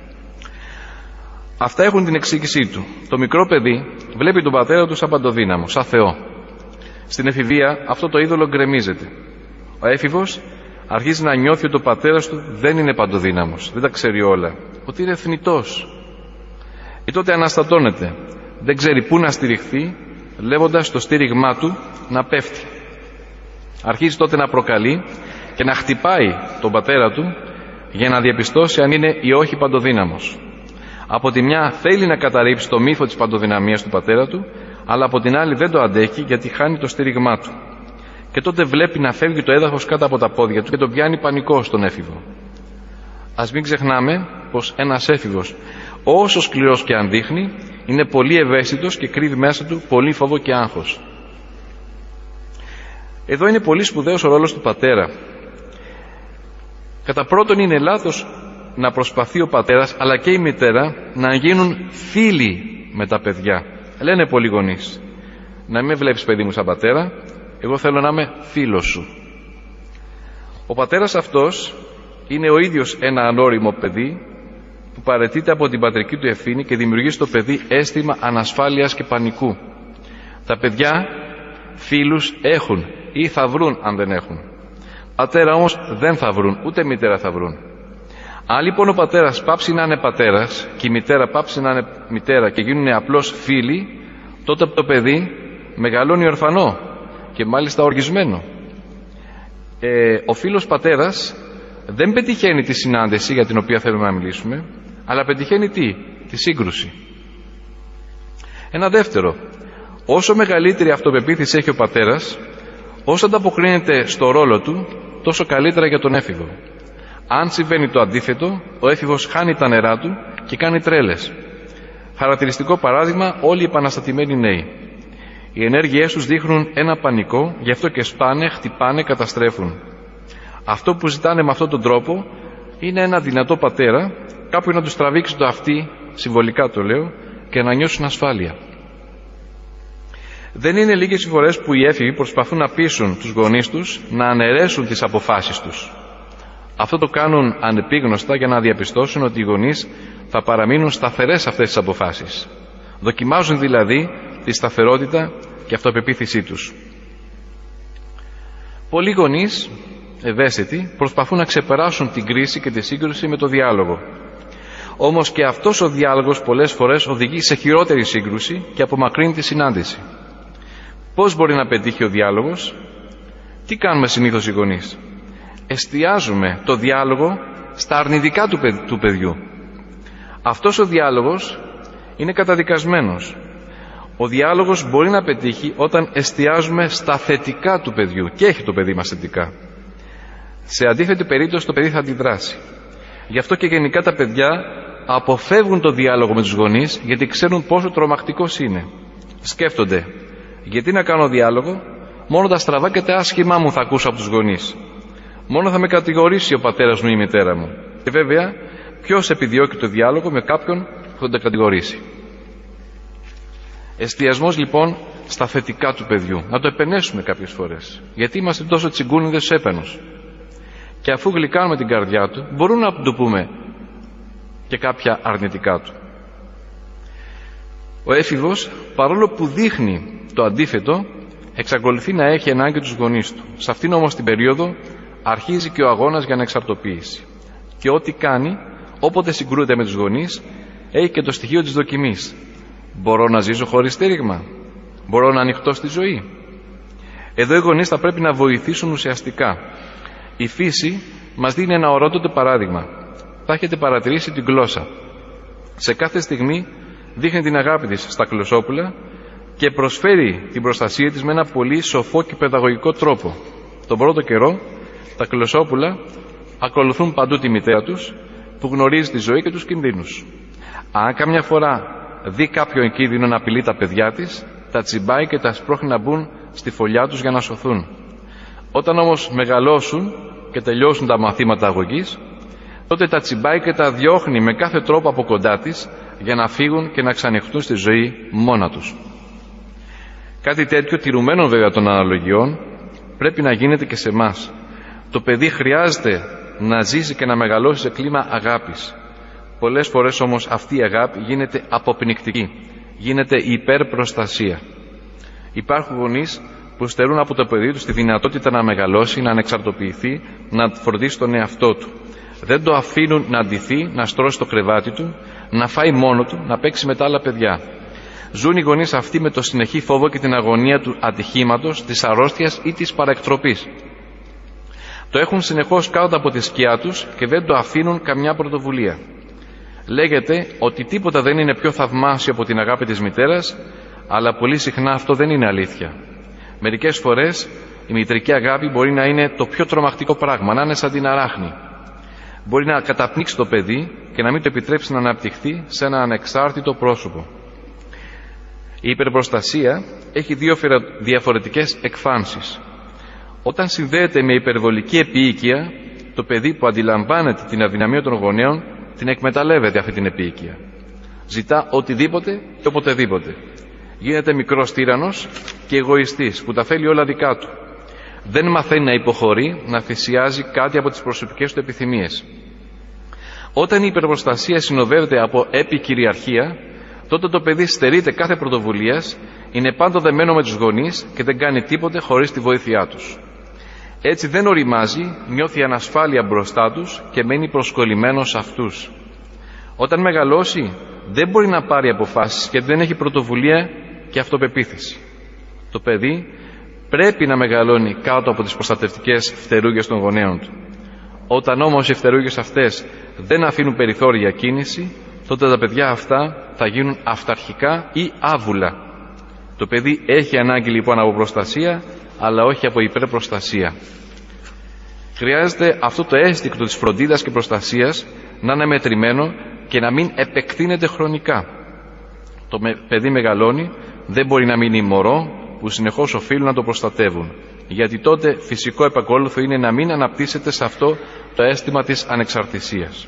Αυτά έχουν την εξήγησή του. Το μικρό παιδί βλέπει τον πατέρα του σαν παντοδύναμο, σαν Θεό. Στην εφηβεία αυτό το είδωλο γκρεμίζεται. Ο έφηβος αρχίζει να νιώθει ότι ο πατέρας του δεν είναι παντοδύναμος, δεν τα ξέρει όλα, ότι είναι θνητός. Και τότε αναστατώνεται, δεν ξέρει πού να στηριχθεί, λέγοντας το στήριγμά του να πέφτει. Αρχίζει τότε να προκαλεί και να χτυπάει τον πατέρα του για να διαπιστώσει αν είναι ή όχι παντοδύναμος. Από τη μια θέλει να καταρρύψει το μύθο της παντοδυναμίας του πατέρα του, αλλά από την άλλη δεν το αντέχει γιατί χάνει το στήριγμά του. Και τότε βλέπει να φεύγει το έδαφος κάτω από τα πόδια του και τον πιάνει πανικό στον έφηβο. Ας μην ξεχνάμε πως ένας έφηβος, όσο σκληρός και αν δείχνει, είναι πολύ ευαίσθητος και κρύβει μέσα του πολύ φόβο και άγχος. Εδώ είναι πολύ σπουδαίος ο ρόλος του πατέρα. Κατά πρώτον, είναι λάθος να προσπαθεί ο πατέρας αλλά και η μητέρα να γίνουν φίλοι με τα παιδιά. Λένε πολλοί γονείς, να μην με βλέπεις παιδί μου σαν πατέρα, εγώ θέλω να είμαι φίλος σου. Ο πατέρας αυτός είναι ο ίδιος ένα ανώριμο παιδί που παραιτείται από την πατρική του ευθύνη και δημιουργεί στο παιδί αίσθημα ανασφάλειας και πανικού. Τα παιδιά φίλους έχουν ή θα βρουν αν δεν έχουν. Πατέρα όμως δεν θα βρουν, ούτε μητέρα θα βρουν. Αν λοιπόν ο πατέρας πάψει να είναι πατέρας και η μητέρα πάψει να είναι μητέρα και γίνουν απλώς φίλοι, τότε το παιδί μεγαλώνει ορφανό και μάλιστα οργισμένο. Ε, ο φίλος πατέρας δεν πετυχαίνει τη συνάντηση για την οποία θέλουμε να μιλήσουμε, αλλά πετυχαίνει τι? Τη σύγκρουση. Ένα δεύτερο, όσο μεγαλύτερη αυτοπεποίθηση έχει ο πατέρας, όσο ανταποκρίνεται στο ρόλο του, τόσο καλύτερα για τον έφηβο. Αν συμβαίνει το αντίθετο, ο έφηβος χάνει τα νερά του και κάνει τρέλες. Χαρακτηριστικό παράδειγμα, όλοι οι επαναστατημένοι νέοι. Οι ενέργειές τους δείχνουν ένα πανικό, γι' αυτό και σπάνε, χτυπάνε, καταστρέφουν. Αυτό που ζητάνε με αυτόν τον τρόπο είναι ένα δυνατό πατέρα, κάποιον να τους τραβήξει το αυτί, συμβολικά το λέω, και να νιώσουν ασφάλεια. Δεν είναι λίγες οι φορές που οι έφηβοι προσπαθούν να πείσουν τους γονείς τους να αναιρέσουν τις αποφάσεις τους. Αυτό το κάνουν ανεπίγνωστα για να διαπιστώσουν ότι οι γονείς θα παραμείνουν σταθερές σε αυτές τις αποφάσεις. Δοκιμάζουν δηλαδή τη σταθερότητα και αυτοπεποίθησή τους. Πολλοί γονείς ευαίσθητοι προσπαθούν να ξεπεράσουν την κρίση και τη σύγκρουση με το διάλογο. Όμως και αυτός ο διάλογος πολλές φορές οδηγεί σε χειρότερη σύγκρουση και απομακρύνει τη συνάντηση. Πώς μπορεί να πετύχει ο διάλογος? Τι κάνουμε συνήθως οι γονείς? Εστιάζουμε το διάλογο στα αρνητικά του, παιδι, του παιδιού. Αυτός ο διάλογος είναι καταδικασμένος. Ο διάλογος μπορεί να πετύχει όταν εστιάζουμε στα θετικά του παιδιού και έχει το παιδί μας θετικά. Σε αντίθετη περίπτωση το παιδί θα αντιδράσει. Γι' αυτό και γενικά τα παιδιά αποφεύγουν το διάλογο με τους γονείς, γιατί ξέρουν πόσο τρομακτικός είναι. Σκέφτονται, γιατί να κάνω διάλογο, μόνο τα στραβά και τα άσχημά μου θα ακούσω από τους γονείς. Μόνο θα με κατηγορήσει ο πατέρας μου ή η μητέρα μου. Και βέβαια, ποιος επιδιώκει το διάλογο με κάποιον που θα τον κατηγορήσει? Εστιασμός λοιπόν στα θετικά του παιδιού. Να το επενέσουμε κάποιες φορές. Γιατί είμαστε τόσο τσιγκούνιδες στους έπαινους. Και αφού γλυκάνουμε την καρδιά του, μπορούμε να του πούμε και κάποια αρνητικά του. Ο έφηβος, παρόλο που δείχνει το αντίθετο, εξακολουθεί να έχει ανάγκη τους γονείς του. Σε αυτήν όμως την περίοδο αρχίζει και ο αγώνας για ανεξαρτοποίηση. Και ό,τι κάνει, όποτε συγκρούεται με τους γονείς, έχει και το στοιχείο της δοκιμής. Μπορώ να ζήσω χωρίς στήριγμα? Μπορώ να ανοιχτώ στη ζωή? Εδώ οι γονείς θα πρέπει να βοηθήσουν ουσιαστικά. Η φύση μας δίνει ένα ορότατο παράδειγμα. Θα έχετε παρατηρήσει την γλώσσα. Σε κάθε στιγμή δείχνει την αγάπη της στα κλωσόπουλα και προσφέρει την προστασία της με ένα πολύ σοφό και παιδαγωγικό τρόπο. Τον πρώτο καιρό τα κλωσόπουλα ακολουθούν παντού τη μητέρα τους, που γνωρίζει τη ζωή και τους κινδύνους. Αν καμιά φορά δει κάποιον κίνδυνο να απειλεί τα παιδιά της, τα τσιμπάει και τα σπρώχνει να μπουν στη φωλιά τους για να σωθούν. Όταν όμως μεγαλώσουν και τελειώσουν τα μαθήματα αγωγής, τότε τα τσιμπάει και τα διώχνει με κάθε τρόπο από κοντά της για να φύγουν και να ξανοιχτούν στη ζωή μόνα τους. Κάτι τέτοιο, τηρουμένο βέβαια των αναλογιών, πρέπει να γίνεται και σε εμάς. Το παιδί χρειάζεται να ζήσει και να μεγαλώσει σε κλίμα αγάπης. Πολλές φορές όμως αυτή η αγάπη γίνεται αποπνικτική, γίνεται υπερπροστασία. Υπάρχουν γονείς που στερούν από το παιδί του τη δυνατότητα να μεγαλώσει, να ανεξαρτοποιηθεί, να φροντίσει τον εαυτό του. Δεν το αφήνουν να ντυθεί, να στρώσει το κρεβάτι του, να φάει μόνο του, να παίξει με τα άλλα παιδιά. Ζουν οι γονείς αυτοί με το συνεχή φόβο και την αγωνία του ατυχήματος, της αρρώστιας ή της παρεκτροπής. Το έχουν συνεχώς κάτω από τη σκιά τους και δεν το αφήνουν καμιά πρωτοβουλία. Λέγεται ότι τίποτα δεν είναι πιο θαυμάσιο από την αγάπη της μητέρας, αλλά πολύ συχνά αυτό δεν είναι αλήθεια. Μερικές φορές η μητρική αγάπη μπορεί να είναι το πιο τρομακτικό πράγμα, να είναι σαν την αράχνη. Μπορεί να καταπνίξει το παιδί και να μην το επιτρέψει να αναπτυχθεί σε ένα ανεξάρτητο πρόσωπο. Η υπερπροστασία έχει δύο διαφορετικές εκφάνσεις. Όταν συνδέεται με υπερβολική επίοικια, το παιδί που αντιλαμβάνεται την αδυναμία των γονέων την εκμεταλλεύεται αυτή την επίοικια. Ζητά οτιδήποτε και οποτεδήποτε. Γίνεται μικρός τύραννος και εγωιστής που τα θέλει όλα δικά του. Δεν μαθαίνει να υποχωρεί, να θυσιάζει κάτι από τις προσωπικές του επιθυμίες. Όταν η υπερπροστασία συνοδεύεται από επικυριαρχία, τότε το παιδί στερείται κάθε πρωτοβουλίας, είναι πάντα δεμένο με τους γονείς και δεν κάνει τίποτε χωρίς τη βοήθειά τους. Έτσι δεν οριμάζει, νιώθει ανασφάλεια μπροστά τους και μένει προσκολλημένος σε αυτούς. Όταν μεγαλώσει δεν μπορεί να πάρει αποφάσεις και δεν έχει πρωτοβουλία και αυτοπεποίθηση. Το παιδί πρέπει να μεγαλώνει κάτω από τις προστατευτικές φτερούγες των γονέων του. Όταν όμως οι φτερούγες αυτές δεν αφήνουν περιθώρια κίνηση, τότε τα παιδιά αυτά θα γίνουν αυταρχικά ή άβουλα. Το παιδί έχει ανάγκη λοιπόν από προστασία, αλλά όχι από υπερπροστασία. Χρειάζεται αυτό το αίσθηκτο της φροντίδας και προστασίας να είναι μετρημένο και να μην επεκτείνεται χρονικά. Το παιδί μεγαλώνει, δεν μπορεί να μείνει μωρό που συνεχώς οφείλουν να το προστατεύουν, γιατί τότε φυσικό επακόλουθο είναι να μην αναπτύσσεται σε αυτό το αίσθημα της ανεξαρτησίας.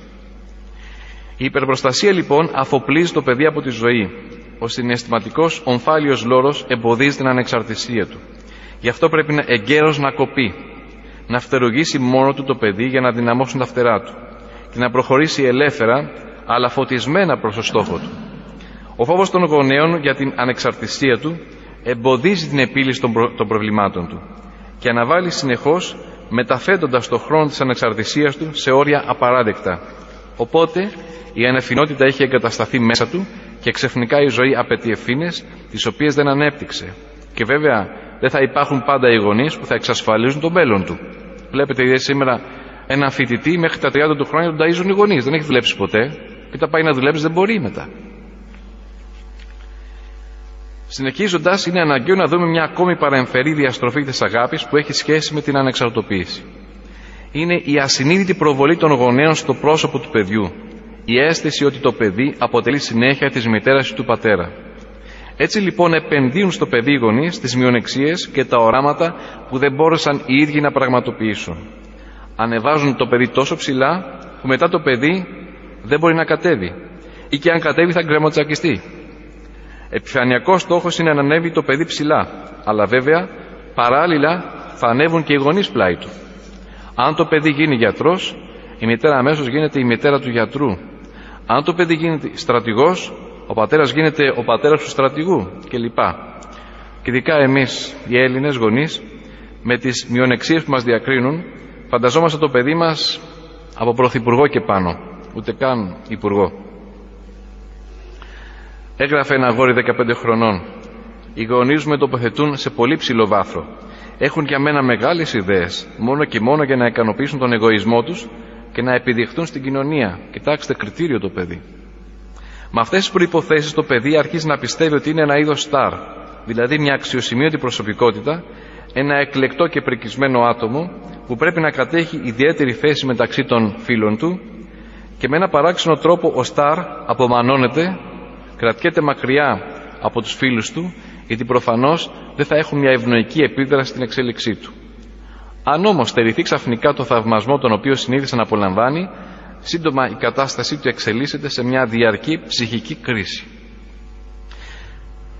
Η υπερπροστασία λοιπόν αφοπλίζει το παιδί από τη ζωή. Ο συναισθηματικός ομφάλιος λόρος εμποδίζει την ανεξαρτησία του. Γι' αυτό πρέπει να εγκαίρως να κοπεί, να φτερουγήσει μόνο του το παιδί για να δυναμώσουν τα φτερά του και να προχωρήσει ελεύθερα αλλά φωτισμένα προς το στόχο του. Ο φόβος των γονέων για την ανεξαρτησία του εμποδίζει την επίλυση των, προ... των προβλημάτων του και αναβάλει συνεχώς, μεταθέτοντας το χρόνο της ανεξαρτησίας του σε όρια απαράδεκτα. Οπότε η ανευθυνότητα έχει εγκατασταθεί μέσα του και ξαφνικά η ζωή απαιτεί ευθύνες τις οποίες δεν ανέπτυξε. Και βέβαια δεν θα υπάρχουν πάντα οι γονείς που θα εξασφαλίζουν το μέλλον του. Βλέπετε ήδη σήμερα έναν φοιτητή μέχρι τα τριάντα του χρόνια τον ταΐζουν οι γονείς. Δεν έχει δουλέψει ποτέ και όταν πάει να δουλέψει δεν μπορεί μετά. Συνεχίζοντας, είναι αναγκαίο να δούμε μια ακόμη παρεμφερή διαστροφή της αγάπης που έχει σχέση με την ανεξαρτοποίηση. Είναι η ασυνείδητη προβολή των γονέων στο πρόσωπο του παιδιού. Η αίσθηση ότι το παιδί αποτελεί συνέχεια της μητέρας ή του πατέρα. Έτσι λοιπόν επενδύουν στο παιδί οι γονείς τις μειονεξίες και τα οράματα που δεν μπόρεσαν οι ίδιοι να πραγματοποιήσουν. Ανεβάζουν το παιδί τόσο ψηλά που μετά το παιδί δεν μπορεί να κατέβει ή και αν κατέβει θα γκρεμοτσακιστεί. Επιφανειακός στόχος είναι να ανέβει το παιδί ψηλά, αλλά βέβαια παράλληλα θα ανέβουν και οι γονείς πλάι του. Αν το παιδί γίνει γιατρός, η μητέρα αμέσως γίνεται η μητέρα του γιατρού. Αν το παιδί γίνεται στρατηγός, ο πατέρας γίνεται ο πατέρας του στρατηγού κλπ. Και ειδικά εμείς οι Έλληνες γονείς, με τις μειονεξίες που μας διακρίνουν, φανταζόμαστε το παιδί μας από πρωθυπουργό και πάνω, ούτε καν υπουργό. Έγραφε ένα αγόρι δεκαπέντε χρονών. Οι γονείς με τοποθετούν σε πολύ ψηλό βάθρο. Έχουν για μένα μεγάλες ιδέες, μόνο και μόνο για να ικανοποιήσουν τον εγωισμό τους και να επιδειχθούν στην κοινωνία. Κοιτάξτε, κριτήριο το παιδί. Με αυτές τις προϋποθέσεις το παιδί αρχίζει να πιστεύει ότι είναι ένα είδος στάρ, δηλαδή μια αξιοσημείωτη προσωπικότητα, ένα εκλεκτό και πρικισμένο άτομο που πρέπει να κατέχει ιδιαίτερη θέση μεταξύ των φίλων του και με ένα παράξενο τρόπο ο στάρ απομανώνεται, κρατιέται μακριά από τους φίλους του, γιατί προφανώς δεν θα έχουν μια ευνοϊκή επίδραση στην εξέλιξή του. Αν όμως στερηθεί ξαφνικά το θαυμασμό τον οποίο συνήθισε να απολαμβάνει, σύντομα η κατάστασή του εξελίσσεται σε μια διαρκή ψυχική κρίση.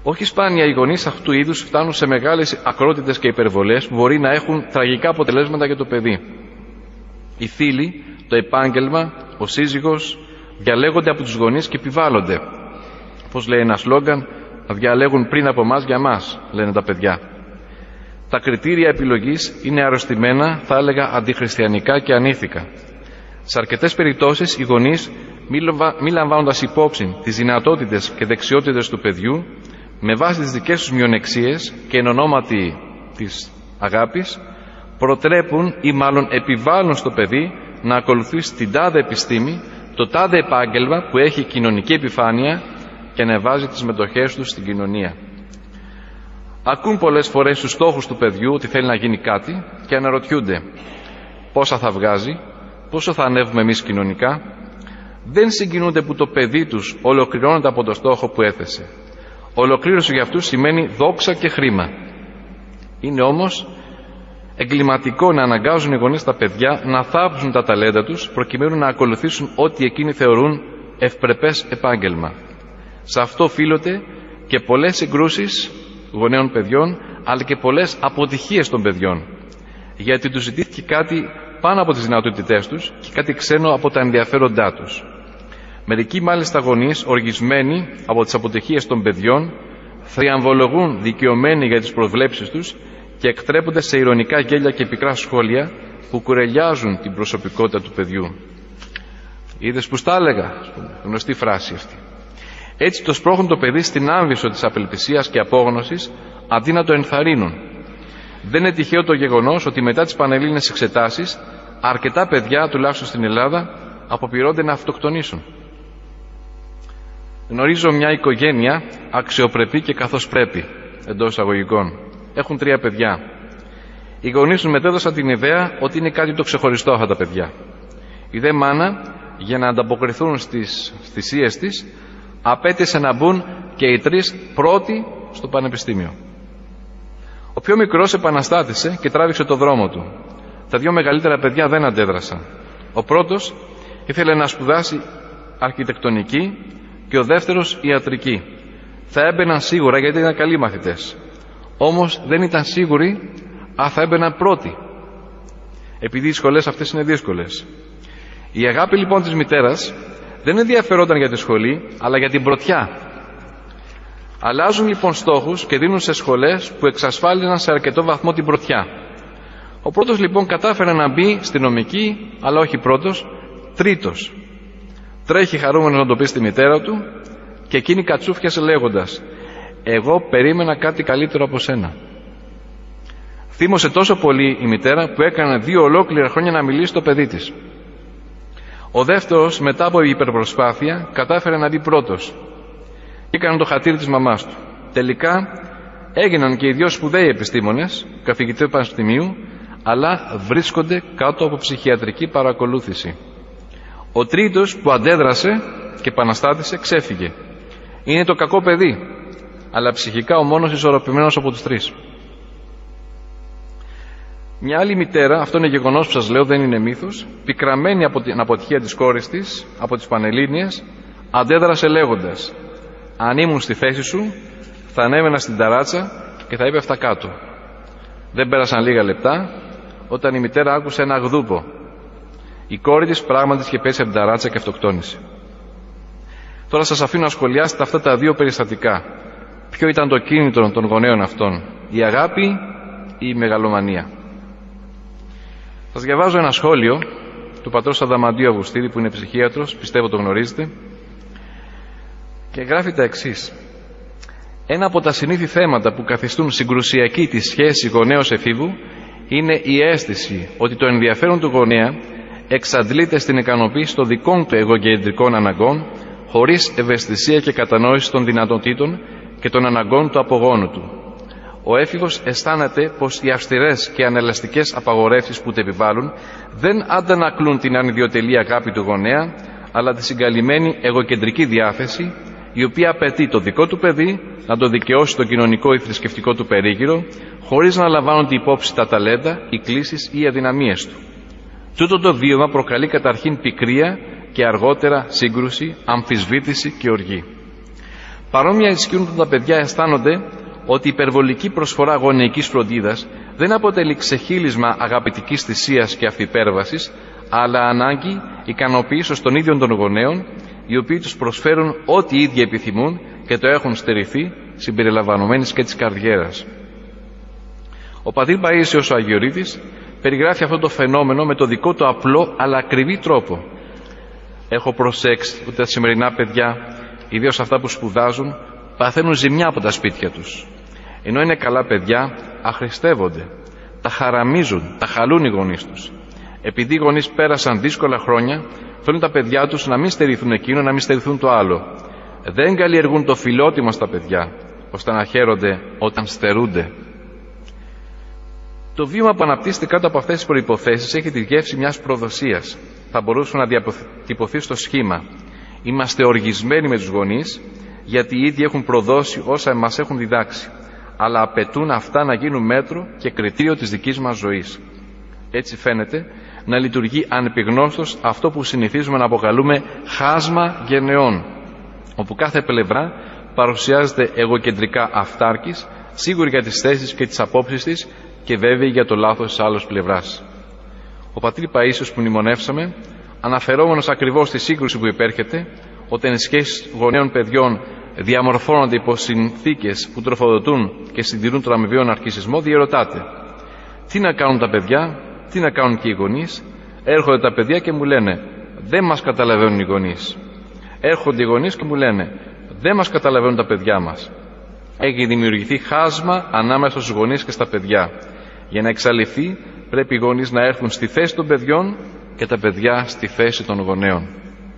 Όχι σπάνια οι γονείς αυτού είδους φτάνουν σε μεγάλες ακρότητες και υπερβολές που μπορεί να έχουν τραγικά αποτελέσματα για το παιδί. Οι φίλοι, το επάγγελμα, ο σύζυγος διαλέγονται από τους γονείς και επιβάλλονται. Πώς λέει ένα σλόγγαν, να διαλέγουν πριν από εμάς για μας, λένε τα παιδιά. Τα κριτήρια επιλογής είναι αρρωστημένα, θα έλεγα αντιχριστιανικά και ανήθικα. Σε αρκετές περιπτώσεις οι γονείς, μη λαμβάνοντας υπόψη τις δυνατότητες και δεξιότητες του παιδιού, με βάση τις δικές τους μειονεξίες και εν ονόματι της αγάπης, προτρέπουν ή μάλλον επιβάλλουν στο παιδί να ακολουθήσει την τάδε επιστήμη, το τάδε επάγγελμα που έχει κοινωνική επιφάνεια και ανεβάζει τις μετοχές του στην κοινωνία. Ακούν πολλές φορές τους στόχους του παιδιού ότι θέλει να γίνει κάτι και αναρωτιούνται πόσα θα βγάζει, πόσο θα ανέβουμε εμείς κοινωνικά. Δεν συγκινούνται που το παιδί τους ολοκληρώνεται από το στόχο που έθεσε. Ολοκλήρωση για αυτούς σημαίνει δόξα και χρήμα. Είναι όμως εγκληματικό να αναγκάζουν οι γονείς τα παιδιά να θάψουν τα ταλέντα τους προκειμένου να ακολουθήσουν ό,τι εκείνοι θεωρούν ευπρεπές επάγγελμα. Σε αυτό οφείλονται και πολλές συγκρούσεις γονέων παιδιών, αλλά και πολλές αποτυχίες των παιδιών, γιατί τους ζητήθηκε κάτι πάνω από τις δυνατότητές τους και κάτι ξένο από τα ενδιαφέροντά τους. Μερικοί μάλιστα γονείς, οργισμένοι από τις αποτυχίες των παιδιών, θριαμβολογούν δικαιωμένοι για τις προβλέψεις τους και εκτρέπονται σε ειρωνικά γέλια και πικρά σχόλια που κουρελιάζουν την προσωπικότητα του παιδιού. Είδες που στα έλεγα, γνωστή φράση αυτή. Έτσι το σπρώχνουν το παιδί στην άμβησο της απελπισίας και απόγνωσης, αντί να το ενθαρρύνουν. Δεν είναι τυχαίο το γεγονός ότι μετά τις πανελλήνιες εξετάσεις, αρκετά παιδιά, τουλάχιστον στην Ελλάδα, αποπειρώνται να αυτοκτονήσουν. Γνωρίζω μια οικογένεια αξιοπρεπή και καθώς πρέπει, εντός εισαγωγικών. Έχουν τρία παιδιά. Οι γονείς τους μετέδωσαν την ιδέα ότι είναι κάτι το ξεχωριστό αυτά τα παιδιά. Η δε μάνα, για να ανταποκριθούν στις θυσίες της, απέτησε να μπουν και οι τρεις πρώτοι στο πανεπιστήμιο. Ο πιο μικρός επαναστάτησε και τράβηξε το δρόμο του. Τα δύο μεγαλύτερα παιδιά δεν αντέδρασαν. Ο πρώτος ήθελε να σπουδάσει αρχιτεκτονική και ο δεύτερος ιατρική. Θα έμπαιναν σίγουρα γιατί ήταν καλοί μαθητές. Όμως δεν ήταν σίγουροι αν θα έμπαιναν πρώτοι, επειδή οι σχολές αυτές είναι δύσκολες. Η αγάπη λοιπόν της μητέρας δεν ενδιαφερόταν για τη σχολή, αλλά για την πρωτιά. Αλλάζουν λοιπόν στόχους και δίνουν σε σχολές που εξασφάλιζαν σε αρκετό βαθμό την πρωτιά. Ο πρώτος λοιπόν κατάφερε να μπει στη νομική, αλλά όχι πρώτος, τρίτος. Τρέχει χαρούμενος να το πει στη μητέρα του και εκείνη κατσούφιασε λέγοντας «Εγώ περίμενα κάτι καλύτερο από σένα». Θύμωσε τόσο πολύ η μητέρα που έκανε δύο ολόκληρα χρόνια να μιλήσει στο παιδί της. Ο δεύτερος, μετά από υπερπροσπάθεια, κατάφερε να μπει πρώτος. Έκανε το χατήρι της μαμάς του. Τελικά έγιναν και οι δυο σπουδαίοι επιστήμονες, καθηγητές του πανεπιστημίου, αλλά βρίσκονται κάτω από ψυχιατρική παρακολούθηση. Ο τρίτος που αντέδρασε και επαναστάτησε ξέφυγε. Είναι το κακό παιδί, αλλά ψυχικά ο μόνος ισορροπημένος από τους τρεις. Μια άλλη μητέρα, αυτό είναι γεγονός που σας λέω, δεν είναι μύθος, πικραμένη από την αποτυχία της κόρης της, από τις Πανελλήνιες, αντέδρασε λέγοντας «Αν ήμουν στη θέση σου, θα ανέβαινα στην ταράτσα και θα έπεφτα κάτω». Δεν πέρασαν λίγα λεπτά, όταν η μητέρα άκουσε ένα γδούπο. Η κόρη της πράγματι είχε πέσει από την ταράτσα και αυτοκτόνησε. Τώρα σας αφήνω να σχολιάσετε αυτά τα δύο περιστατικά. Ποιο ήταν το κίνητρο των γονέων αυτών, η αγάπη ή η μεγαλομανία? Σας διαβάζω ένα σχόλιο του πατρός Αδαμαντίου Αυγουστίδη, που είναι ψυχίατρος, πιστεύω το γνωρίζετε, και γράφει τα εξής. Ένα από τα συνήθη θέματα που καθιστούν συγκρουσιακή τη σχέση γονέως εφήβου είναι η αίσθηση ότι το ενδιαφέρον του γονέα εξαντλείται στην ικανοποίηση των δικών του εγωκεντρικών αναγκών, χωρίς ευαισθησία και κατανόηση των δυνατοτήτων και των αναγκών του απογόνου του. Ο έφηβος αισθάνεται πως οι αυστηρές και ανελαστικές απαγορεύσεις που του επιβάλλουν δεν αντανακλούν την ανιδιοτελή αγάπη του γονέα, αλλά τη συγκαλυμμένη εγωκεντρική διάθεση, η οποία απαιτεί το δικό του παιδί να το δικαιώσει το κοινωνικό ή θρησκευτικό του περίγυρο, χωρίς να λαμβάνονται υπόψη τα ταλέντα, οι κλίσεις ή οι αδυναμίες του. Τούτο το βίωμα προκαλεί καταρχήν πικρία και αργότερα σύγκρουση, αμφισβήτηση και οργή. Παρόμοια ισχύουν όταν τα παιδιά αισθάνονται ότι η υπερβολική προσφορά γονεϊκής φροντίδας δεν αποτελεί ξεχύλισμα αγαπητικής θυσίας και αυτυπέρβασης, αλλά ανάγκη ικανοποίησης των ίδιων των γονέων, οι οποίοι τους προσφέρουν ό,τι οι ίδιοι επιθυμούν και το έχουν στερηθεί, συμπεριλαμβανομένης και της καρδιέρας. Ο πατήρ Παΐσιος ο Αγιορείτης περιγράφει αυτό το φαινόμενο με το δικό του απλό αλλά ακριβή τρόπο. Έχω προσέξει ότι τα σημερινά παιδιά, ιδίως αυτά που σπουδάζουν, παθαίνουν ζημιά από τα σπίτια τους. Ενώ είναι καλά παιδιά, αχρηστεύονται, τα χαραμίζουν, τα χαλούν οι γονείς τους. Επειδή οι γονείς πέρασαν δύσκολα χρόνια, θέλουν τα παιδιά τους να μην στερηθούν εκείνο, να μην στερηθούν το άλλο. Δεν καλλιεργούν το φιλότιμο στα παιδιά, ώστε να χαίρονται όταν στερούνται. Το βήμα που αναπτύσσεται κάτω από αυτές τις προϋποθέσεις έχει τη γεύση μιας προδοσίας. Θα μπορούσε να διατυπωθεί στο σχήμα: είμαστε οργισμένοι με τους γονείς, γιατί οι ίδιοι έχουν προδώσει όσα μας έχουν διδάξει, αλλά απαιτούν αυτά να γίνουν μέτρο και κριτήριο της δικής μας ζωής. Έτσι φαίνεται να λειτουργεί ανεπιγνώστος αυτό που συνηθίζουμε να αποκαλούμε χάσμα γενεών, όπου κάθε πλευρά παρουσιάζεται εγωκεντρικά αυτάρκης, σίγουρη για τις θέσεις και τις απόψεις της και βέβαιη για το λάθος της άλλης πλευράς. Ο πατήρ Παΐσιος που μνημονεύσαμε, αναφερόμενος ακριβώς στη σύγκρουση που υπέρχεται, όταν οι σχέσεις γονέων παιδιών διαμορφώνονται υπό συνθήκες που τροφοδοτούν και συντηρούν τον αμοιβαίο ναρκισσισμό, διερωτάται: τι να κάνουν τα παιδιά, τι να κάνουν και οι γονείς? Έρχονται τα παιδιά και μου λένε: δεν μας καταλαβαίνουν οι γονείς. Έρχονται οι γονείς και μου λένε: δεν μας καταλαβαίνουν τα παιδιά μας. Έχει δημιουργηθεί χάσμα ανάμεσα στους γονείς και στα παιδιά. Για να εξαλειφθεί, πρέπει οι γονείς να έρθουν στη θέση των παιδιών και τα παιδιά στη θέση των γονέων.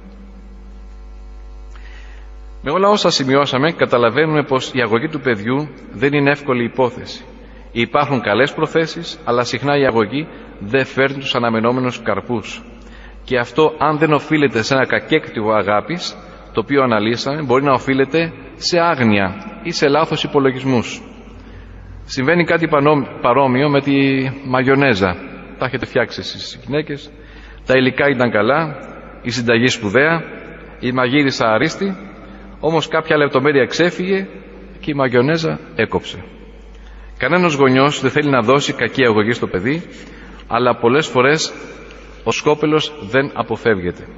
Με όλα όσα σημειώσαμε, καταλαβαίνουμε πως η αγωγή του παιδιού δεν είναι εύκολη υπόθεση. Υπάρχουν καλές προθέσεις, αλλά συχνά η αγωγή δεν φέρνει τους αναμενόμενους καρπούς. Και αυτό, αν δεν οφείλεται σε ένα κακέκτηγο αγάπης, το οποίο αναλύσαμε, μπορεί να οφείλεται σε άγνοια ή σε λάθος υπολογισμούς. Συμβαίνει κάτι παρόμοιο με τη μαγιονέζα. Τα έχετε φτιάξει στις γυναίκες. Τα υλικά ήταν καλά, η συνταγή σπουδαία, η μαγείρισα αρίστη, όμως κάποια λεπτομέρεια ξέφυγε και η μαγιονέζα έκοψε. Κανένας γονιός δεν θέλει να δώσει κακή αγωγή στο παιδί, αλλά πολλές φορές ο σκόπελος δεν αποφεύγεται.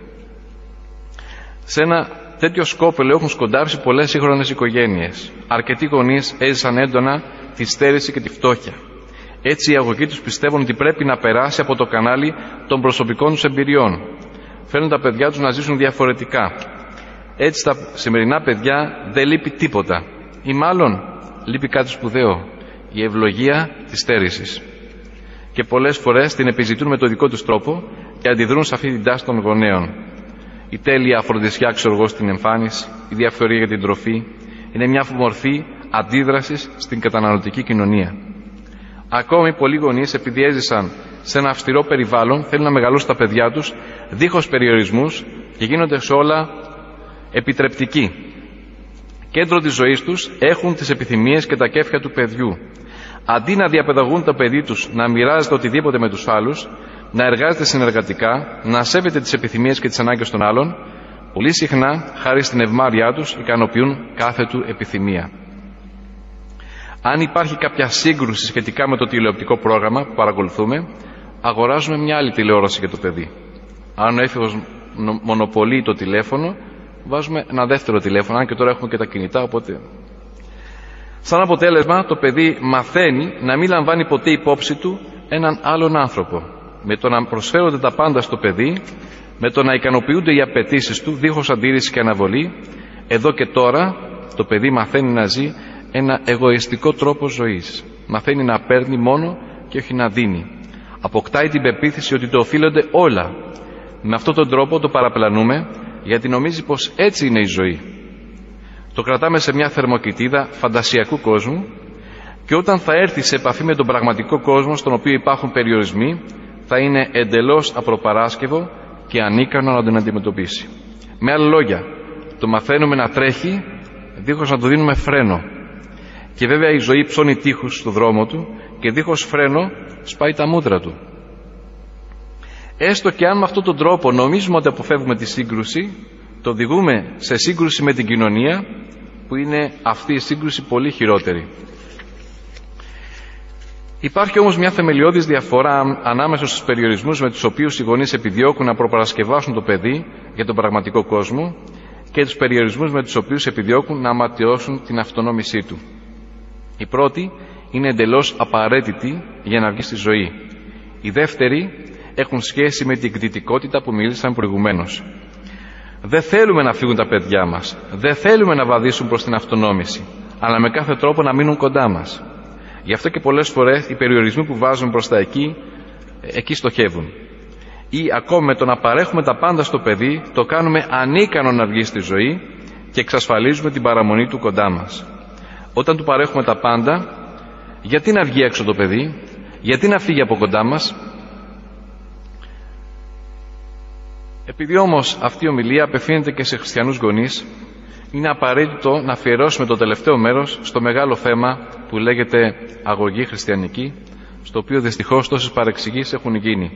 Σε ένα τέτοιο σκόπελο έχουν σκοντάψει πολλές σύγχρονες οικογένειες. Αρκετοί γονείς έζησαν έντονα τη στέρηση και τη φτώχεια. Έτσι οι αγωγοί τους πιστεύουν ότι πρέπει να περάσει από το κανάλι των προσωπικών τους εμπειριών. Θέλουν τα παιδιά τους να ζήσουν διαφορετικά. Έτσι στα σημερινά παιδιά δεν λείπει τίποτα, ή μάλλον λείπει κάτι σπουδαίο: η ευλογία της στέρησης. Και πολλές φορές την επιζητούν με το δικό τους τρόπο και αντιδρούν σε αυτή την τάση των γονέων. Η τέλεια αφροδισιά, ξέρω εγώ, στην εμφάνιση, η διαφθορία για την τροφή, είναι μια μορφή αντίδρασης στην καταναλωτική κοινωνία. Ακόμη πολλοί γονείς, επειδή έζησαν σε ένα αυστηρό περιβάλλον, θέλουν να μεγαλώσουν τα παιδιά τους δίχως περιορισμούς και γίνονται σε όλα επιτρεπτικοί. Κέντρο της ζωής τους έχουν τις επιθυμίες και τα κέφια του παιδιού. Αντί να διαπαιδαγούν το παιδί τους να μοιράζεται οτιδήποτε με τους άλλους, να εργάζεται συνεργατικά, να σέβεται τις επιθυμίες και τις ανάγκες των άλλων, πολύ συχνά, χάρη στην ευμάρειά τους, ικανοποιούν κάθε του επιθυμία. Αν υπάρχει κάποια σύγκρουση σχετικά με το τηλεοπτικό πρόγραμμα που παρακολουθούμε, αγοράζουμε μια άλλη τηλεόραση για το παιδί. Αν ο έφηβος μονοπολεί το τηλέφωνο, βάζουμε ένα δεύτερο τηλέφωνο, αν και τώρα έχουμε και τα κινητά, οπότε... Σαν αποτέλεσμα, το παιδί μαθαίνει να μην λαμβάνει ποτέ υπόψη του έναν άλλον άνθρωπο. Με το να προσφέρονται τα πάντα στο παιδί, με το να ικανοποιούνται οι απαιτήσεις του, δίχως αντίρρηση και αναβολή, εδώ και τώρα το παιδί μαθαίνει να ζει ένα εγωιστικό τρόπο ζωής. Μαθαίνει να παίρνει μόνο και όχι να δίνει. Αποκτάει την πεποίθηση ότι το οφείλονται όλα. Με αυτόν τον τρόπο το παραπλανούμε, γιατί νομίζει πως έτσι είναι η ζωή. Το κρατάμε σε μια θερμοκοιτίδα φαντασιακού κόσμου, και όταν θα έρθει σε επαφή με τον πραγματικό κόσμο, στον οποίο υπάρχουν περιορισμοί, θα είναι εντελώς απροπαράσκευο και ανίκανο να τον αντιμετωπίσει. Με άλλα λόγια, το μαθαίνουμε να τρέχει δίχως να του δίνουμε φρένο. Και βέβαια η ζωή ψώνει τείχους στο δρόμο του και δίχως φρένο σπάει τα μούτρα του. Έστω και αν με αυτόν τον τρόπο νομίζουμε ότι αποφεύγουμε τη σύγκρουση, το οδηγούμε σε σύγκρουση με την κοινωνία, που είναι αυτή η σύγκρουση πολύ χειρότερη. Υπάρχει όμως μια θεμελιώδης διαφορά ανάμεσα στους περιορισμούς με τους οποίους οι γονείς επιδιώκουν να προπαρασκευάσουν το παιδί για τον πραγματικό κόσμο και τους περιορισμούς με τους οποίους επιδιώκουν να αματιώσουν την αυτονόμησή του. Η πρώτη είναι εντελώς απαραίτητη για να βγει στη ζωή. Οι δεύτεροι έχουν σχέση με την κτητικότητα που μίλησαν προηγουμένως. Δεν θέλουμε να φύγουν τα παιδιά μας, δεν θέλουμε να βαδίσουν προς την αυτονόμηση, αλλά με κάθε τρόπο να μείνουν κοντά μας. Γι' αυτό και πολλές φορές οι περιορισμοί που βάζουν προς τα εκεί, εκεί στοχεύουν. Ή ακόμη με το να παρέχουμε τα πάντα στο παιδί, το κάνουμε ανίκανο να βγει στη ζωή και εξασφαλίζουμε την παραμονή του κοντά μας. Όταν του παρέχουμε τα πάντα, γιατί να βγει έξω το παιδί, γιατί να φύγει από κοντά μας? Επειδή όμως αυτή η ομιλία απευθύνεται και σε χριστιανούς γονείς, είναι απαραίτητο να αφιερώσουμε το τελευταίο μέρος στο μεγάλο θέμα που λέγεται αγωγή χριστιανική, στο οποίο δυστυχώς τόσες παρεξηγήσεις έχουν γίνει.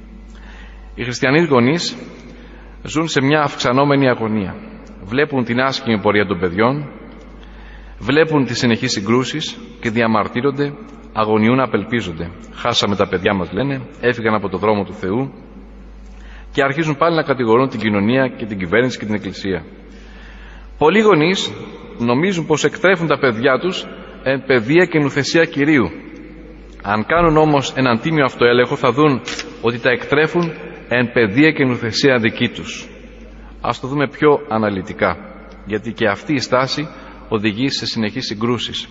Οι χριστιανοί γονείς ζουν σε μια αυξανόμενη αγωνία. Βλέπουν την άσχημη πορεία των παιδιών, βλέπουν τις συνεχείς συγκρούσεις και διαμαρτύρονται, αγωνιούν, απελπίζονται. Χάσαμε τα παιδιά μας, λένε, έφυγαν από το δρόμο του Θεού και αρχίζουν πάλι να κατηγορούν την κοινωνία και την κυβέρνηση και την Εκκλησία. Πολλοί γονείς νομίζουν πως εκτρέφουν τα παιδιά τους εν παιδεία και νουθεσία Κυρίου. Αν κάνουν όμως έναν τίμιο αυτοέλεγχο θα δουν ότι τα εκτρέφουν εν παιδεία και νουθεσία δική τους. Ας το δούμε πιο αναλυτικά, γιατί και αυτή η στάση οδηγεί σε συνεχείς συγκρούσεις.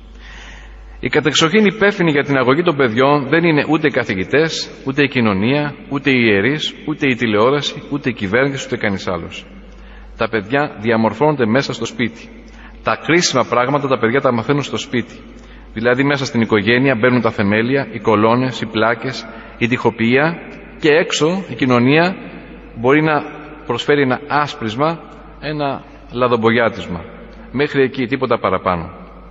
Οι κατεξοχήν υπεύθυνοι για την αγωγή των παιδιών δεν είναι ούτε οι καθηγητές, ούτε η κοινωνία, ούτε οι ιερείς, ούτε η τηλεόραση, ούτε η κυβέρνηση, ούτε κανείς άλλος. Τα παιδιά διαμορφώνονται μέσα στο σπίτι. Τα κρίσιμα πράγματα τα παιδιά τα μαθαίνουν στο σπίτι. Δηλαδή μέσα στην οικογένεια μπαίνουν τα θεμέλια, οι κολόνες, οι πλάκες, η τοιχοποιία και έξω η κοινωνία μπορεί να προσφέρει ένα άσπρισμα, ένα λαδομπογιάτισμα. Μέχρι εκεί, τίποτα παραπάνω.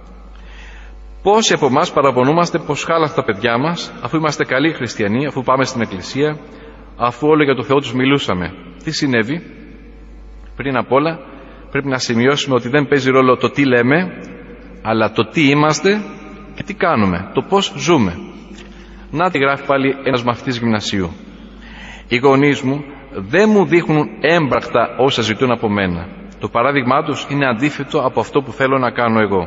Πόσοι από εμάς παραπονούμαστε πως χάλασαν τα παιδιά μας, αφού είμαστε καλοί χριστιανοί, αφού πάμε στην εκκλησία, αφού όλο για το Θεό τους μιλούσαμε? Τι συνέβη? Πριν απ' όλα πρέπει να σημειώσουμε ότι δεν παίζει ρόλο το τι λέμε, αλλά το τι είμαστε και τι κάνουμε, το πώς ζούμε. Να τη γράφει πάλι ένας μαθητής γυμνασίου. Οι γονείς μου δεν μου δείχνουν έμπρακτα όσα ζητούν από μένα. Το παράδειγμά τους είναι αντίθετο από αυτό που θέλω να κάνω εγώ.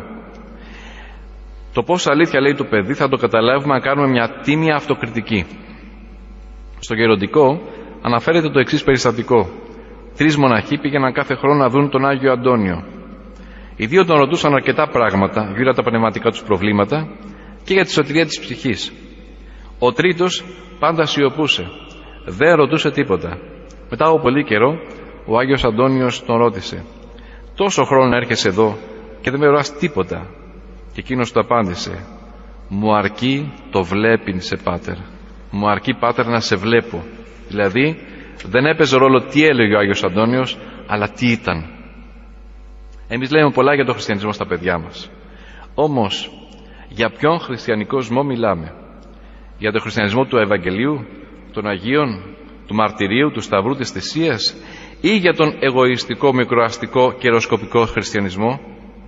Το πώς αλήθεια λέει το παιδί θα το καταλάβουμε αν κάνουμε μια τίμια αυτοκριτική. Στο γεροντικό αναφέρεται το εξής περιστατικό. Τρεις μοναχοί πήγαιναν κάθε χρόνο να δουν τον Άγιο Αντώνιο. Οι δύο τον ρωτούσαν αρκετά πράγματα γύρω από τα πνευματικά τους προβλήματα και για τη σωτηρία της ψυχής. Ο τρίτος πάντα σιωπούσε. Δεν ρωτούσε τίποτα. Μετά από πολύ καιρό ο Άγιος Αντώνιος τον ρώτησε: «Τόσο χρόνο έρχεσαι εδώ και δεν με ρωτάς τίποτα?» Και εκείνος του απάντησε: «Μου αρκεί το βλέπειν σε πάτερ. Μου αρκεί, πάτερ, να σε βλέπω». Δηλαδή δεν έπαιζε ρόλο τι έλεγε ο Άγιος Αντώνιος, αλλά τι ήταν. Εμείς λέμε πολλά για τον χριστιανισμό στα παιδιά μας. Όμως για ποιον χριστιανικό σμό μιλάμε? Για τον χριστιανισμό του Ευαγγελίου, των Αγίων, του Μαρτυρίου, του Σταυρού, της Θυσίας, ή για τον εγωιστικό, μικροαστικό, καιροσκοπικό χριστιανισμό?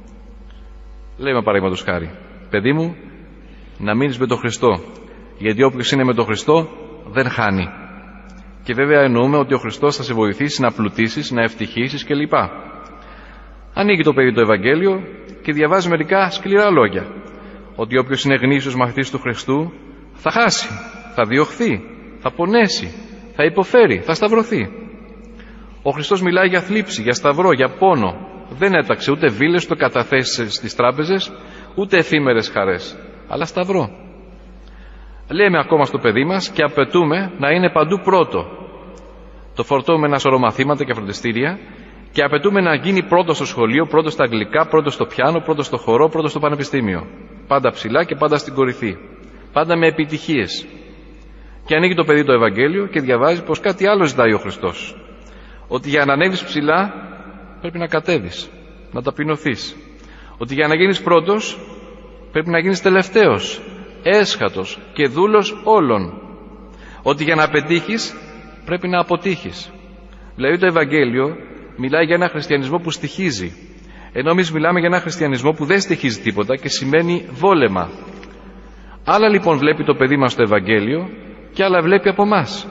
Λέμε παραδείγματος χάρη, παιδί μου, να μείνεις με τον Χριστό, γιατί όποιος είναι με τον Χριστό δεν χάνει. Και βέβαια εννοούμε ότι ο Χριστός θα σε βοηθήσει να πλουτίσεις, να ευτυχήσεις κλπ. Ανοίγει το παιδί το Ευαγγέλιο και διαβάζει μερικά σκληρά λόγια. Ότι όποιος είναι γνήσιος μαθητής του Χριστού θα χάσει, θα διωχθεί, θα πονέσει, θα υποφέρει, θα σταυρωθεί. Ο Χριστός μιλάει για θλίψη, για σταυρό, για πόνο. Δεν έταξε ούτε βίλες, ούτε καταθέσεις στις τράπεζες, ούτε εφήμερες χαρές, αλλά σταυρό. Λέμε ακόμα στο παιδί μας και απαιτούμε να είναι παντού πρώτο. Το φορτώνουμε ένα σωρό μαθήματα και φροντιστήρια και απαιτούμε να γίνει πρώτο στο σχολείο, πρώτο στα αγγλικά, πρώτο στο πιάνο, πρώτο στο χορό, πρώτο στο πανεπιστήμιο. Πάντα ψηλά και πάντα στην κορυφή. Πάντα με επιτυχίες. Και ανοίγει το παιδί το Ευαγγέλιο και διαβάζει πως κάτι άλλο ζητάει ο Χριστός. Ότι για να ανέβεις ψηλά πρέπει να κατέβεις, να ταπεινωθείς. Ότι για να γίνεις πρώτος πρέπει να γίνεις τελευταίος, έσχατος και δούλος όλων. Ότι για να πετύχεις πρέπει να αποτύχεις. Δηλαδή το Ευαγγέλιο μιλάει για ένα χριστιανισμό που στοιχίζει. Ενώ εμείς μιλάμε για ένα χριστιανισμό που δεν στοιχίζει τίποτα και σημαίνει βόλεμα. Άλλα λοιπόν βλέπει το παιδί μας στο Ευαγγέλιο και άλλα βλέπει από εμάς.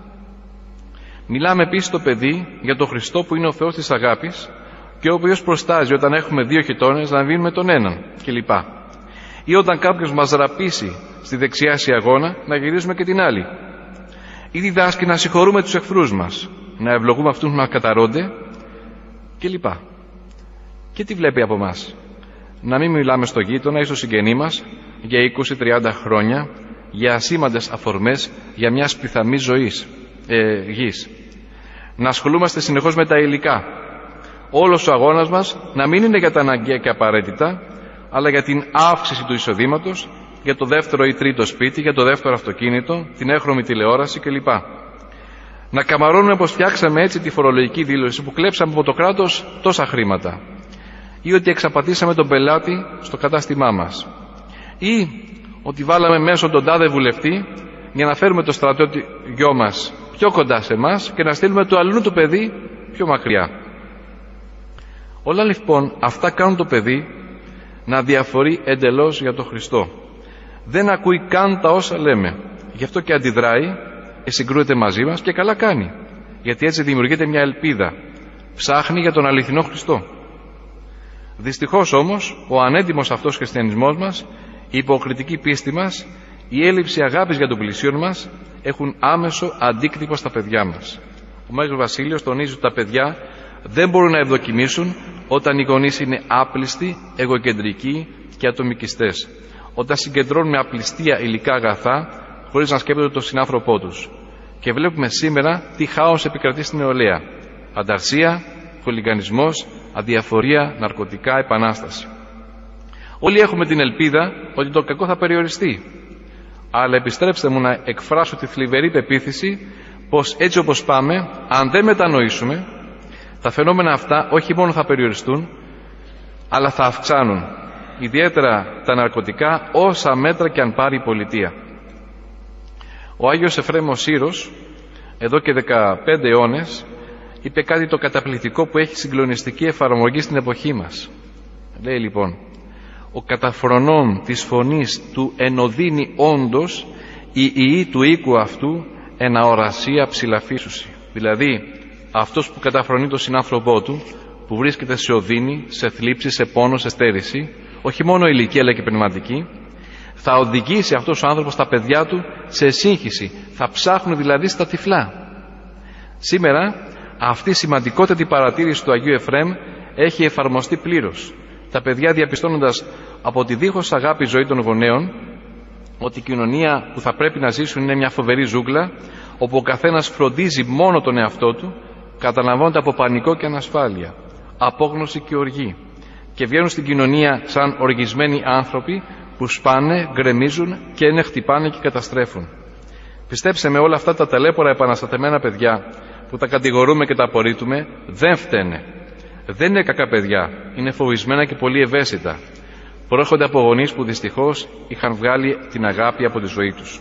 Μιλάμε επίσης στο παιδί για τον Χριστό που είναι ο Θεός της αγάπης και ο οποίος προστάζει όταν έχουμε δύο χιτώνες να δίνουμε τον έναν κλπ. Ή όταν κάποιος μας ραπίσει στη δεξιά αγώνα να γυρίζουμε και την άλλη. Ή διδάσκει να συγχωρούμε τους εχθρούς μας, να ευλογούμε αυτούς που μας καταρρώνται κλπ. Και τι βλέπει από εμάς? Να μην μιλάμε στο γείτονα ή στο συγγενή μας για είκοσι τριάντα χρόνια για ασήμαντες αφορμές για μια σπιθαμή ζωής, ε, γης. Να ασχολούμαστε συνεχώς με τα υλικά. Όλος ο αγώνας μας να μην είναι για τα αναγκαία και απαραίτητα, αλλά για την αύξηση του εισοδήματος, για το δεύτερο ή τρίτο σπίτι, για το δεύτερο αυτοκίνητο, την έχρωμη τηλεόραση κλπ. Να καμαρώνουμε πως φτιάξαμε έτσι τη φορολογική δήλωση που κλέψαμε από το κράτος τόσα χρήματα, ή ότι εξαπατήσαμε τον πελάτη στο κατάστημά μας, ή ότι βάλαμε μέσω τον τάδε βουλευτή για να φέρουμε το στρατιώτιο μας πιο κοντά σε εμάς και να στείλουμε το αλλού του παιδί πιο μακριά. Όλα λοιπόν αυτά κάνουν το παιδί να διαφορεί εντελώς για τον Χριστό. Δεν ακούει καν τα όσα λέμε. Γι' αυτό και αντιδράει και συγκρούεται μαζί μας και καλά κάνει. Γιατί έτσι δημιουργείται μια ελπίδα. Ψάχνει για τον αληθινό Χριστό. Δυστυχώς όμως ο ανέντιμος αυτός χριστιανισμός μας, η υποκριτική πίστη μας, η έλλειψη αγάπης για τον πλησίον μας έχουν άμεσο αντίκτυπο στα παιδιά μας. Ο Μέγας Βασίλειος τονίζει ότι τα παιδιά δεν μπορούν να ευδοκιμήσουν όταν οι γονείς είναι άπλιστοι, εγωκεντρικοί και ατομικιστές. Όταν συγκεντρώνουν με απληστία υλικά αγαθά χωρίς να σκέπτονται τον συνάνθρωπό τους. Και βλέπουμε σήμερα τι χάος επικρατεί στην νεολαία. Ανταρσία, χολιγανισμός, αδιαφορία, ναρκωτικά, επανάσταση. Όλοι έχουμε την ελπίδα ότι το κακό θα περιοριστεί. Αλλά επιστρέψτε μου να εκφράσω τη θλιβερή πεποίθηση πως έτσι όπως πάμε, αν δεν μετανοήσουμε, τα φαινόμενα αυτά όχι μόνο θα περιοριστούν, αλλά θα αυξάνουν. Ιδιαίτερα τα ναρκωτικά, όσα μέτρα και αν πάρει η πολιτεία. Ο Άγιος Εφραίμ Σύρος, εδώ και δεκαπέντε αιώνες, είπε κάτι το καταπληκτικό που έχει συγκλονιστική εφαρμογή στην εποχή μας. Λέει λοιπόν: ο καταφρονών της φωνής του ενωδύνει όντως η ιή του οίκου αυτού ενα ορασία ψηλαφίσουσι. Δηλαδή αυτός που καταφρονεί τον συνάνθρωπό του, που βρίσκεται σε οδύνη, σε θλίψη, σε πόνο, σε στέρηση, όχι μόνο ηλική αλλά και πνευματική, θα οδηγήσει αυτός ο άνθρωπος τα παιδιά του σε σύγχυση. Θα ψάχνουν δηλαδή στα τυφλά. Σήμερα αυτή η σημαντικότερη παρατήρηση του Αγίου Εφραίμ έχει εφαρμοστεί πλήρως. Τα παιδιά, διαπιστώνοντας από τη δίχως αγάπη ζωή των γονέων ότι η κοινωνία που θα πρέπει να ζήσουν είναι μια φοβερή ζούγκλα όπου ο καθένας φροντίζει μόνο τον εαυτό του, καταλαμβάνονται από πανικό και ανασφάλεια, απόγνωση και οργή, και βγαίνουν στην κοινωνία σαν οργισμένοι άνθρωποι που σπάνε, γκρεμίζουν και είναι χτυπάνε και καταστρέφουν. Πιστέψτε με, όλα αυτά τα ταλέπορα επαναστατεμένα παιδιά που τα κατηγορούμε και τα απορρίπτουμε δεν φταίνε. Δεν είναι κακά παιδιά, είναι φοβισμένα και πολύ ευαίσθητα. Προέρχονται από γονείς που δυστυχώς είχαν βγάλει την αγάπη από τη ζωή τους.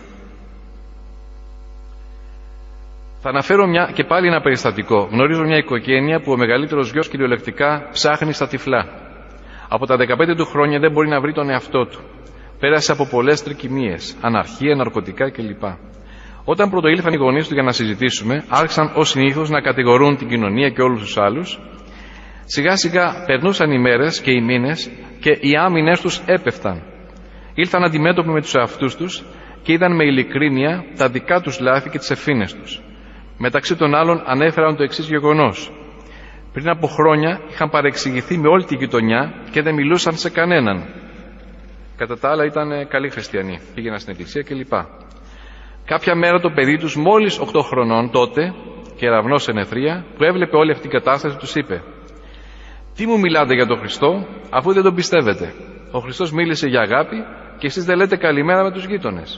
Θα αναφέρω μια, και πάλι ένα περιστατικό. Γνωρίζω μια οικογένεια που ο μεγαλύτερος γιος κυριολεκτικά ψάχνει στα τυφλά. Από τα δεκαπέντε του χρόνια δεν μπορεί να βρει τον εαυτό του. Πέρασε από πολλές τρικυμίες, αναρχία, ναρκωτικά κλπ. Όταν πρωτοήλθαν οι γονείς του για να συζητήσουμε, άρχισαν ως συνήθως να κατηγορούν την κοινωνία και όλους τους άλλους. Σιγά σιγά περνούσαν οι μέρες και οι μήνες και οι άμυνες τους έπεφταν. Ήλθαν αντιμέτωποι με τους εαυτούς τους και είδαν με ειλικρίνεια τα δικά τους λάθη και τις ευθύνες τους. Μεταξύ των άλλων ανέφεραν το εξής γεγονός. Πριν από χρόνια είχαν παρεξηγηθεί με όλη τη γειτονιά και δεν μιλούσαν σε κανέναν. Κατά τα άλλα ήταν καλοί χριστιανοί, πήγαιναν στην εκκλησία κλπ. Κάποια μέρα το παιδί τους, μόλις οκτώ χρονών τότε, κεραυνός σε νεφρία, που έβλεπε όλη αυτή την κατάσταση, τους είπε: «Τι μου μιλάτε για τον Χριστό, αφού δεν τον πιστεύετε? Ο Χριστός μίλησε για αγάπη και εσείς δεν λέτε καλημέρα με τους γείτονες».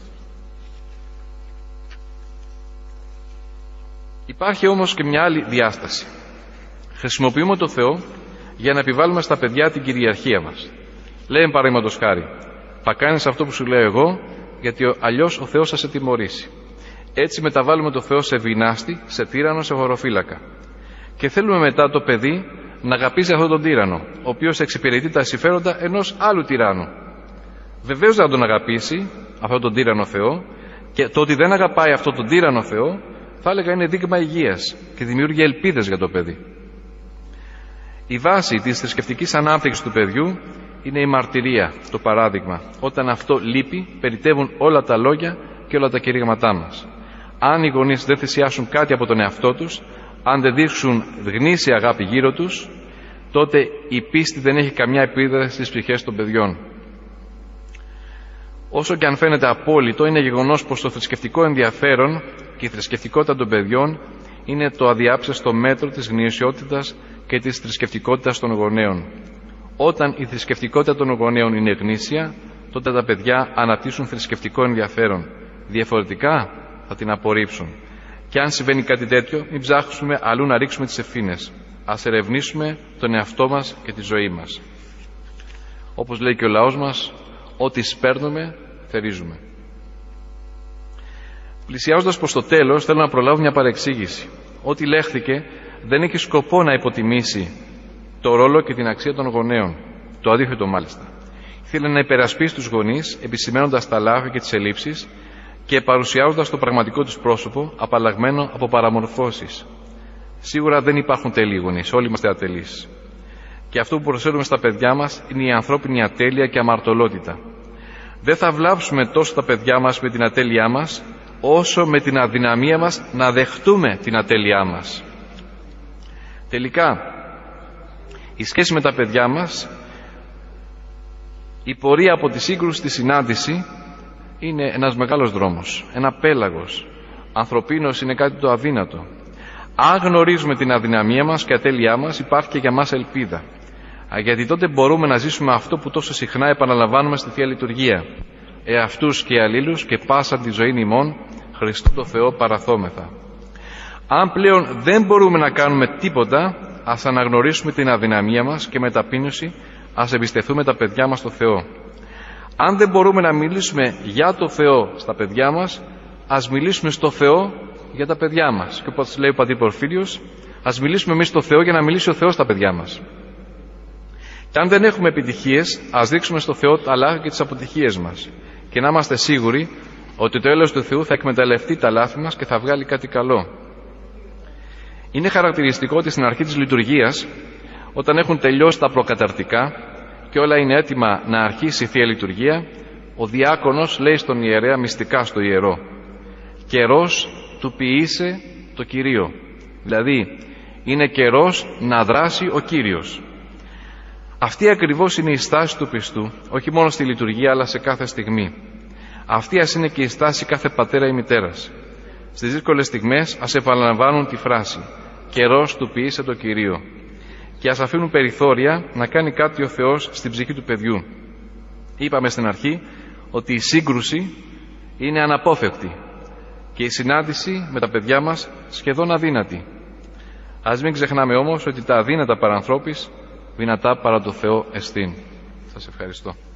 Υπάρχει όμως και μια άλλη διάσταση. Χρησιμοποιούμε το Θεό για να επιβάλλουμε στα παιδιά την κυριαρχία μας. Λέμε παραδείγματος χάρη: «Θα κάνεις αυτό που σου λέω εγώ, γιατί αλλιώς ο Θεός θα σε τιμωρήσει». Έτσι μεταβάλλουμε το Θεό σε βινάστη, σε τύραννο, σε χωροφύλακα. Και θέλουμε μετά το παιδί να αγαπήσει αυτόν τον τύραννο, ο οποίος εξυπηρετεί τα συμφέροντα ενός άλλου τυράννου. Βεβαίως να τον αγαπήσει αυτόν τον τύραννο Θεό, και το ότι δεν αγαπάει αυτόν τον τύραννο Θεό θα έλεγα είναι δείγμα υγείας και δημιουργεί ελπίδες για το παιδί. Η βάση της θρησκευτικής ανάπτυξης του παιδιού είναι η μαρτυρία, το παράδειγμα. Όταν αυτό λείπει, περιττεύουν όλα τα λόγια και όλα τα κηρύγματά μας. Αν οι γονείς δεν θυσιάσουν κάτι από τον εαυτό τους, αν δεν δείξουν γνήσια αγάπη γύρω τους, τότε η πίστη δεν έχει καμιά επίδραση στις ψυχές των παιδιών. Όσο και αν φαίνεται απόλυτο, είναι γεγονός πως το θρησκευτικό ενδιαφέρον και η θρησκευτικότητα των παιδιών είναι το αδιάψευτο μέτρο της γνησιότητας και της θρησκευτικότητας των γονέων. Όταν η θρησκευτικότητα των γονέων είναι γνήσια, τότε τα παιδιά αναπτύσσουν θρησκευτικό ενδιαφέρον. Διαφορετικά θα την απορρίψουν. Και αν συμβαίνει κάτι τέτοιο, μην ψάχνουμε αλλού να ρίξουμε τις ευθύνες. Ας ερευνήσουμε τον εαυτό μας και τη ζωή μας. Όπως λέει και ο λαός μας, ό,τι σπέρνουμε, θερίζουμε. Πλησιάζοντας προς το τέλος, θέλω να προλάβω μια παρεξήγηση. Ό,τι λέχθηκε δεν έχει σκοπό να υποτιμήσει το ρόλο και την αξία των γονέων. Το αντίθετο μάλιστα. Θέλει να υπερασπίσει τους γονείς, επισημαίνοντας τα λάθη και τις ελλείψεις και παρουσιάζοντας το πραγματικό τους πρόσωπο, απαλλαγμένο από παραμορφώσεις. Σίγουρα δεν υπάρχουν τέλειοι γονείς, όλοι είμαστε ατελείς. Και αυτό που προσφέρουμε στα παιδιά μας είναι η ανθρώπινη ατέλεια και αμαρτωλότητα. Δεν θα βλάψουμε τόσο τα παιδιά μας με την ατέλειά μας, όσο με την αδυναμία μας να δεχτούμε την ατέλειά μας. Τελικά, η σχέση με τα παιδιά μας, η πορεία από τη σύγκρουση στη συνάντηση, είναι ένας μεγάλος δρόμος, ένα πέλαγος. Ανθρωπίνος είναι κάτι το αδύνατο. Αν γνωρίζουμε την αδυναμία μας και ατέλειά μας, υπάρχει και για μας ελπίδα. Γιατί τότε μπορούμε να ζήσουμε αυτό που τόσο συχνά επαναλαμβάνουμε στη Θεία Λειτουργία. Εαυτούς και αλλήλους και πάσα τη ζωή ημών, Χριστού το Θεό παραθόμεθα. Αν πλέον δεν μπορούμε να κάνουμε τίποτα, ας αναγνωρίσουμε την αδυναμία μας και με ταπείνωση ας εμπιστευτούμε τα παιδιά μας στο Θεό. Αν δεν μπορούμε να μιλήσουμε για το Θεό στα παιδιά μας, ας μιλήσουμε στο Θεό για τα παιδιά μας. Και όπως λέει ο Πατήρ Πορφύριος, ας μιλήσουμε εμείς στο Θεό για να μιλήσει ο Θεός στα παιδιά μας. Και αν δεν έχουμε επιτυχίες, ας δείξουμε στο Θεό τα λάθη και τις αποτυχίες μας. Και να είμαστε σίγουροι ότι το έλεος του Θεού θα εκμεταλλευτεί τα λάθη μας και θα βγάλει κάτι καλό. Είναι χαρακτηριστικό ότι στην αρχή της λειτουργίας, όταν έχουν τελειώσει τα προκαταρτικά και όλα είναι έτοιμα να αρχίσει η Θεία Λειτουργία, ο διάκονος λέει στον ιερέα μυστικά στο ιερό: «Καιρός του ποιήσε το Κυρίο». Δηλαδή, είναι καιρός να δράσει ο Κύριος. Αυτή ακριβώς είναι η στάση του πιστού, όχι μόνο στη λειτουργία αλλά σε κάθε στιγμή. Αυτή ας είναι και η στάση κάθε πατέρα ή μητέρας. Στις δύσκολες στιγμές ας επαναλαμβάνουν τη φράση «Καιρός του ποιήσε το Κυρίο» και ας αφήνουν περιθώρια να κάνει κάτι ο Θεός στην ψυχή του παιδιού. Είπαμε στην αρχή ότι η σύγκρουση είναι αναπόφευκτη και η συνάντηση με τα παιδιά μας σχεδόν αδύνατη. Ας μην ξεχνάμε όμως ότι τα αδύνατα παρανθρώπης δυνατά παρά το Θεό εστίν. Σας ευχαριστώ.